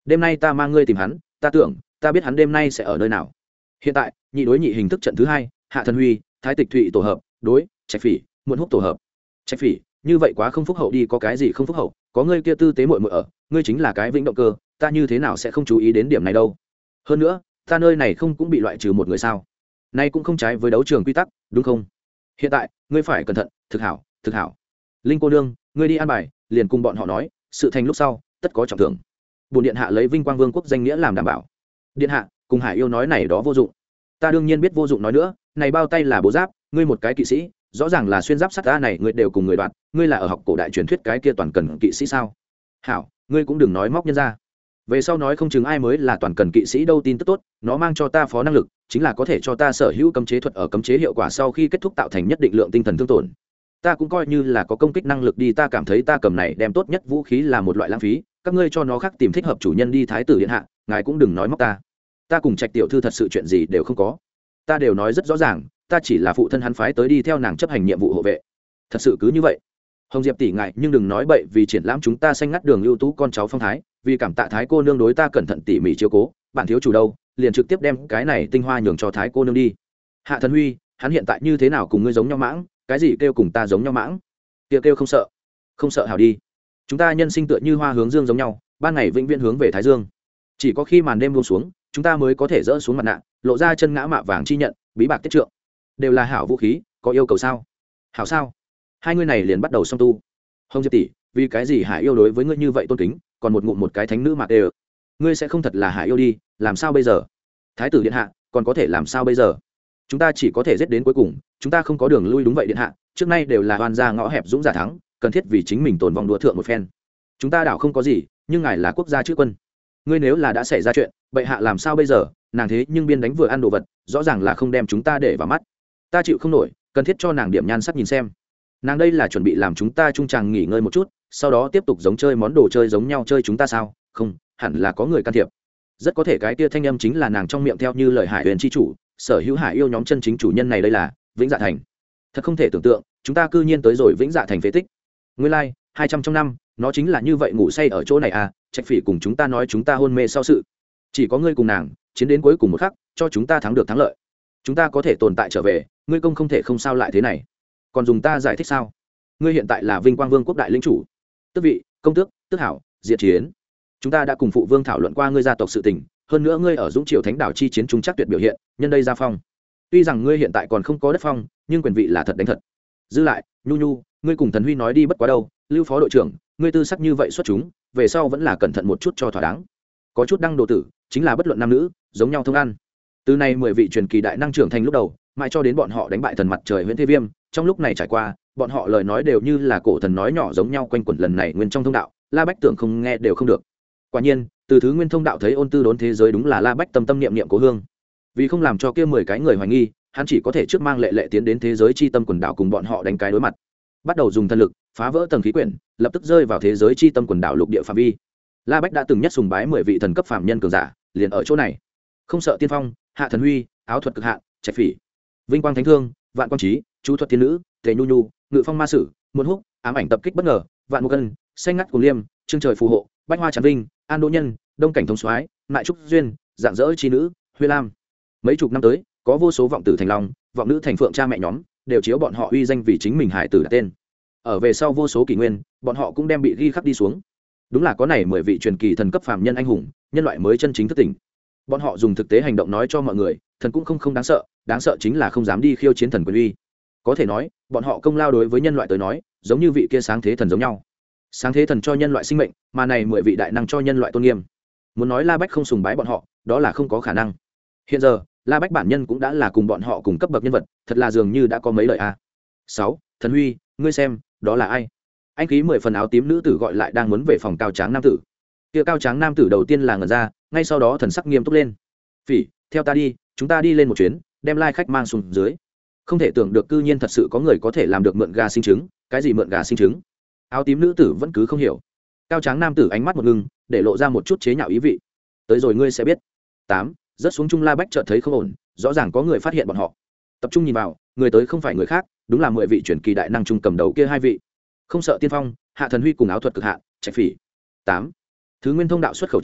đêm nay ta mang ngươi tìm hắn, ta tưởng ta biết hắn đêm nay sẽ ở nơi nào. Hiện tại nhị đối nhị hình thức trận thứ hai, Hạ Thần Huy Thái Tịch Thụy tổ hợp đối Trạch Phỉ Muộn Húc tổ hợp. Trạch Phỉ, như vậy quá không phúc hậu đi, có cái gì không phúc hậu, có ngươi kia tư tế muội muội ở, ngươi chính là cái vĩnh động cơ, ta như thế nào sẽ không chú ý đến điểm này đâu. Hơn nữa ta nơi này không cũng bị loại trừ một người sao, nay cũng không trái với đấu trường quy tắc đúng không. Hiện tại ngươi phải cẩn thận, thực hảo thực hảo. Linh cô nương, ngươi đi an bài, liền cùng bọn họ nói sự thành lúc sau tất có trọng thưởng. Bổn điện hạ lấy Vinh Quang Vương quốc danh nghĩa làm đảm bảo. Điện hạ cùng Hải Yêu nói này đó vô dụng. Ta đương nhiên biết vô dụng nói nữa, này bao tay là bố giáp, ngươi một cái kỵ sĩ rõ ràng là xuyên giáp sắt ta này, ngươi đều cùng người đoạt, ngươi là ở học cổ đại truyền thuyết cái kia toàn cần kỵ sĩ sao. Hảo, ngươi cũng đừng nói móc nhân ra, về sau nói không chừng ai mới là toàn cần kỵ sĩ đâu. Tin tức tốt, nó mang cho ta phó năng lực, chính là có thể cho ta sở hữu cấm chế thuật ở cấm chế hiệu quả sau khi kết thúc tạo thành nhất định lượng tinh thần thương tổn. Ta cũng coi như là có công kích năng lực đi, ta cảm thấy ta cầm này đem tốt nhất vũ khí là một loại lãng phí, các ngươi cho nó khác tìm thích hợp chủ nhân đi. Thái tử điện hạ, ngài cũng đừng nói móc ta cùng Trạch tiểu thư thật sự chuyện gì đều không có, ta đều nói rất rõ ràng, ta chỉ là phụ thân hắn phái tới đi theo nàng chấp hành nhiệm vụ hộ vệ, thật sự cứ như vậy. Hồng Diệp tỷ ngại nhưng đừng nói bậy, vì triển lãm chúng ta xanh ngắt đường ưu tú con cháu phong thái, vì cảm tạ Thái cô nương đối ta cẩn thận tỉ mỉ chiếu cố, bản thiếu chủ đâu liền trực tiếp đem cái này tinh hoa nhường cho Thái cô nương đi. Hạ Thần Huy, hắn hiện tại như thế nào cùng ngươi giống nhau mãng, cái gì kêu cùng ta giống nhau mãng, kêu không sợ, không sợ hảo đi. Chúng ta nhân sinh tựa như hoa hướng dương giống nhau, ban ngày vĩnh viễn hướng về Thái Dương, chỉ có khi màn đêm buông xuống, chúng ta mới có thể dỡ xuống mặt nạ, lộ ra chân ngã mạ vàng chi nhận, bí bạc tiết trượng, đều là hảo vũ khí, có yêu cầu sao? Hảo sao? Hai người này liền bắt đầu song tu. Hồng Diệp tỷ, vì cái gì Hải Yêu đối với ngươi như vậy tôn kính, còn một ngụm một cái thánh nữ mạc đều, ngươi sẽ không thật là Hải Yêu đi, làm sao bây giờ? Thái tử điện hạ, còn có thể làm sao bây giờ? Chúng ta chỉ có thể giết đến cuối cùng, chúng ta không có đường lui. Đúng vậy điện hạ, trước nay đều là oan gia ngõ hẹp dũng giả thắng, cần thiết vì chính mình tồn vong đua thượng một phen. Chúng ta đảo không có gì, nhưng ngài là quốc gia chữ quân, ngươi nếu là đã xảy ra chuyện, bệ hạ làm sao bây giờ? Nàng thế nhưng biên đánh vừa ăn đồ vật, rõ ràng là không đem chúng ta để vào mắt, ta chịu không nổi, cần thiết cho nàng điểm nhan sắc nhìn xem. Nàng đây là chuẩn bị làm chúng ta trung tràng nghỉ ngơi một chút, sau đó tiếp tục giống chơi món đồ chơi giống nhau chơi chúng ta sao? Không, hẳn là có người can thiệp, rất có thể cái kia thanh âm chính là nàng trong miệng theo như lời Hải Huyền chi chủ, sở hữu Hải Yêu nhóm chân chính chủ nhân này đây là Vĩnh Dạ Thành. Thật không thể tưởng tượng, chúng ta cư nhiên tới rồi Vĩnh Dạ Thành phế tích. Nguyên lai, 200 trong năm, nó chính là như vậy ngủ say ở chỗ này à? Trạch Phỉ cùng chúng ta nói chúng ta hôn mê sau sự, chỉ có ngươi cùng nàng chiến đến cuối cùng một khắc, cho chúng ta thắng được thắng lợi, chúng ta có thể tồn tại trở về, ngươi công không thể không sao lại thế này, còn dùng ta giải thích sao? Ngươi hiện tại là Vinh Quang Vương quốc đại lĩnh chủ, tước vị công tước tước hảo diệt chiến, chúng ta đã cùng phụ vương thảo luận qua ngươi gia tộc sự tình, hơn nữa ngươi ở Dũng Triều Thánh đảo chi chiến trung chắc tuyệt biểu hiện, nhân đây gia phong. Tuy rằng ngươi hiện tại còn không có đất phong, nhưng quyền vị là thật đánh thật. Dư lại, Nhu Nhu, ngươi cùng Thần Huy nói đi bất quá đâu, Lưu phó đội trưởng, ngươi tư sắc như vậy xuất chúng, về sau vẫn là cẩn thận một chút cho thỏa đáng. Có chút đăng đồ tử, chính là bất luận nam nữ, giống nhau thông ăn. Từ nay 10 vị truyền kỳ đại năng trưởng thành lúc đầu, mãi cho đến bọn họ đánh bại thần mặt trời Huyễn Thế Viêm, trong lúc này trải qua, bọn họ lời nói đều như là cổ thần nói nhỏ giống nhau quanh quẩn lần này nguyên trong thông đạo, La Bách tưởng không nghe đều không được. Quả nhiên, từ thứ nguyên thông đạo thấy ôn tư đốn thế giới đúng là La Bách tâm tâm niệm niệm cố hương. Vì không làm cho kia 10 cái người hoài nghi, hắn chỉ có thể trước mang lệ lệ tiến đến thế giới chi tâm quần đảo cùng bọn họ đánh cái đối mặt. Bắt đầu dùng thân lực, phá vỡ tầng khí quyển, lập tức rơi vào thế giới chi tâm quần đảo lục địa phạm vi. La Bách đã từng nhất sùng bái 10 vị thần cấp phàm nhân cường giả, liền ở chỗ này. Không sợ tiên phong, Hạ Thần Huy, áo thuật cực hạn, Trạch Phỉ, Vinh Quang Thánh Thương, Vạn Quang Chí, Chú thuật tiên nữ, Tề Nhu Nhu, Ngự Phong Ma Sử, Muôn Húc, ám ảnh tập kích bất ngờ, Vạn Mục Cân, xanh ngắt cùng liêm, Trương trời phù hộ, Bách Hoa Tràn Vinh, An Đỗ Nhân, Đông Cảnh Thống Soái, Mại Trúc Duyên, Dạng dỡ chi nữ, Huy Lam. Mấy chục năm tới, có vô số vọng tử thành long, vọng nữ thành phượng cha mẹ nhóm, đều chiếu bọn họ uy danh vì chính mình hải tử đặt tên. Ở về sau vô số kỷ nguyên, bọn họ cũng đem bị ghi khắc đi xuống. Đúng là có này 10 vị truyền kỳ thần cấp phàm nhân anh hùng, nhân loại mới chân chính thức tỉnh. Bọn họ dùng thực tế hành động nói cho mọi người, thần cũng không đáng sợ chính là không dám đi khiêu chiến thần quyền uy. Có thể nói, bọn họ công lao đối với nhân loại tới nói, giống như vị kia sáng thế thần giống nhau. Sáng thế thần cho nhân loại sinh mệnh, mà này 10 vị đại năng cho nhân loại tôn nghiêm. Muốn nói La Bách không sùng bái bọn họ, đó là không có khả năng. Hiện giờ, La Bách bản nhân cũng đã là cùng bọn họ cùng cấp bậc nhân vật, thật là dường như đã có mấy lời a. 6. Thần Huy, ngươi xem, đó là ai? Anh khí 10 phần áo tím nữ tử gọi lại đang muốn về phòng cao tráng nam tử. Kia cao tráng nam tử đầu tiên là ngẩn ra, ngay sau đó thần sắc nghiêm túc lên. Phỉ, theo ta đi, chúng ta đi lên một chuyến, đem lai khách mang xuống dưới. Không thể tưởng được cư nhiên thật sự có người có thể làm được mượn gà sinh trứng, cái gì mượn gà sinh trứng? Áo tím nữ tử vẫn cứ không hiểu. Cao tráng nam tử ánh mắt một ngưng, để lộ ra một chút chế nhạo ý vị. Tới rồi ngươi sẽ biết. 8. Rớt xuống Trung La Bách chợt thấy không ổn, rõ ràng có người phát hiện bọn họ. Tập trung nhìn vào, người tới không phải người khác, đúng là 10 vị truyền kỳ đại năng trung cầm đầu kia 2 vị. Không sợ tiên phong, Hạ Thần Huy cùng áo thuật cực hạn, Trạch Phỉ. 8. Thứ nguyên thông đạo xuất khẩu chỗ,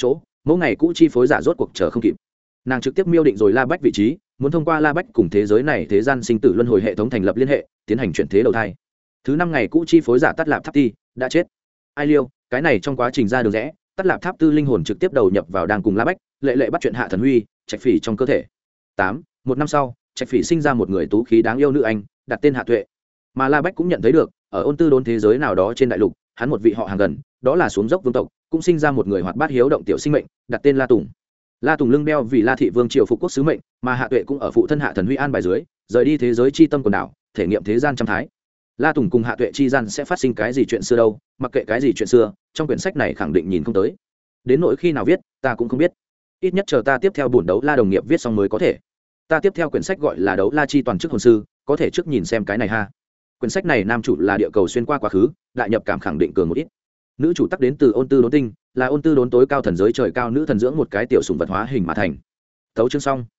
mỗi ngày cũ chi phối giả rốt cuộc chờ không kịp, nàng trực tiếp miêu định rồi La Bách vị trí, muốn thông qua La Bách cùng thế giới này thế gian sinh tử luân hồi hệ thống thành lập liên hệ, tiến hành chuyển thế đầu thai. Thứ năm ngày cũ chi phối giả Tát Lạp Tháp Ti đã chết. Ai liêu, cái này trong quá trình ra đường rẽ, Tát Lạp Tháp Tư linh hồn trực tiếp đầu nhập vào đang cùng La Bách, lệ lệ bắt chuyện Hạ Thần Huy, Trạch Phỉ trong cơ thể. Một năm sau, Trạch Phỉ sinh ra một người tú khí đáng yêu nữ anh, đặt tên Hạ Tuệ. Mà La Bách cũng nhận thấy được, ở ôn tư đốn thế giới nào đó trên đại lục, hắn một vị họ hàng gần, đó là xuống dốc vương tộc, cũng sinh ra một người hoạt bát hiếu động tiểu sinh mệnh, đặt tên La Tùng. La Tùng lưng đeo vì La thị vương triều phục quốc sứ mệnh, mà Hạ Tuệ cũng ở phụ thân Hạ Thần Huy an bài dưới, rời đi thế giới chi tâm quần đảo, thể nghiệm thế gian trăm thái. La Tùng cùng Hạ Tuệ chi gian sẽ phát sinh cái gì chuyện xưa đâu, mặc kệ cái gì chuyện xưa, trong quyển sách này khẳng định nhìn không tới. Đến nỗi khi nào viết, ta cũng không biết. Ít nhất chờ ta tiếp theo bổn đấu La đồng nghiệp viết xong mới có thể. Ta tiếp theo quyển sách gọi là Đấu La chi toàn chức hồn sư, có thể trước nhìn xem cái này ha. Quyển sách này nam chủ là địa cầu xuyên qua quá khứ, đại nhập cảm khẳng định cường một ít. Nữ chủ tắc đến từ ôn tư đốn tinh, là ôn tư đốn tối cao thần giới trời cao nữ thần dưỡng một cái tiểu sủng vật hóa hình mà thành. Tấu chương xong.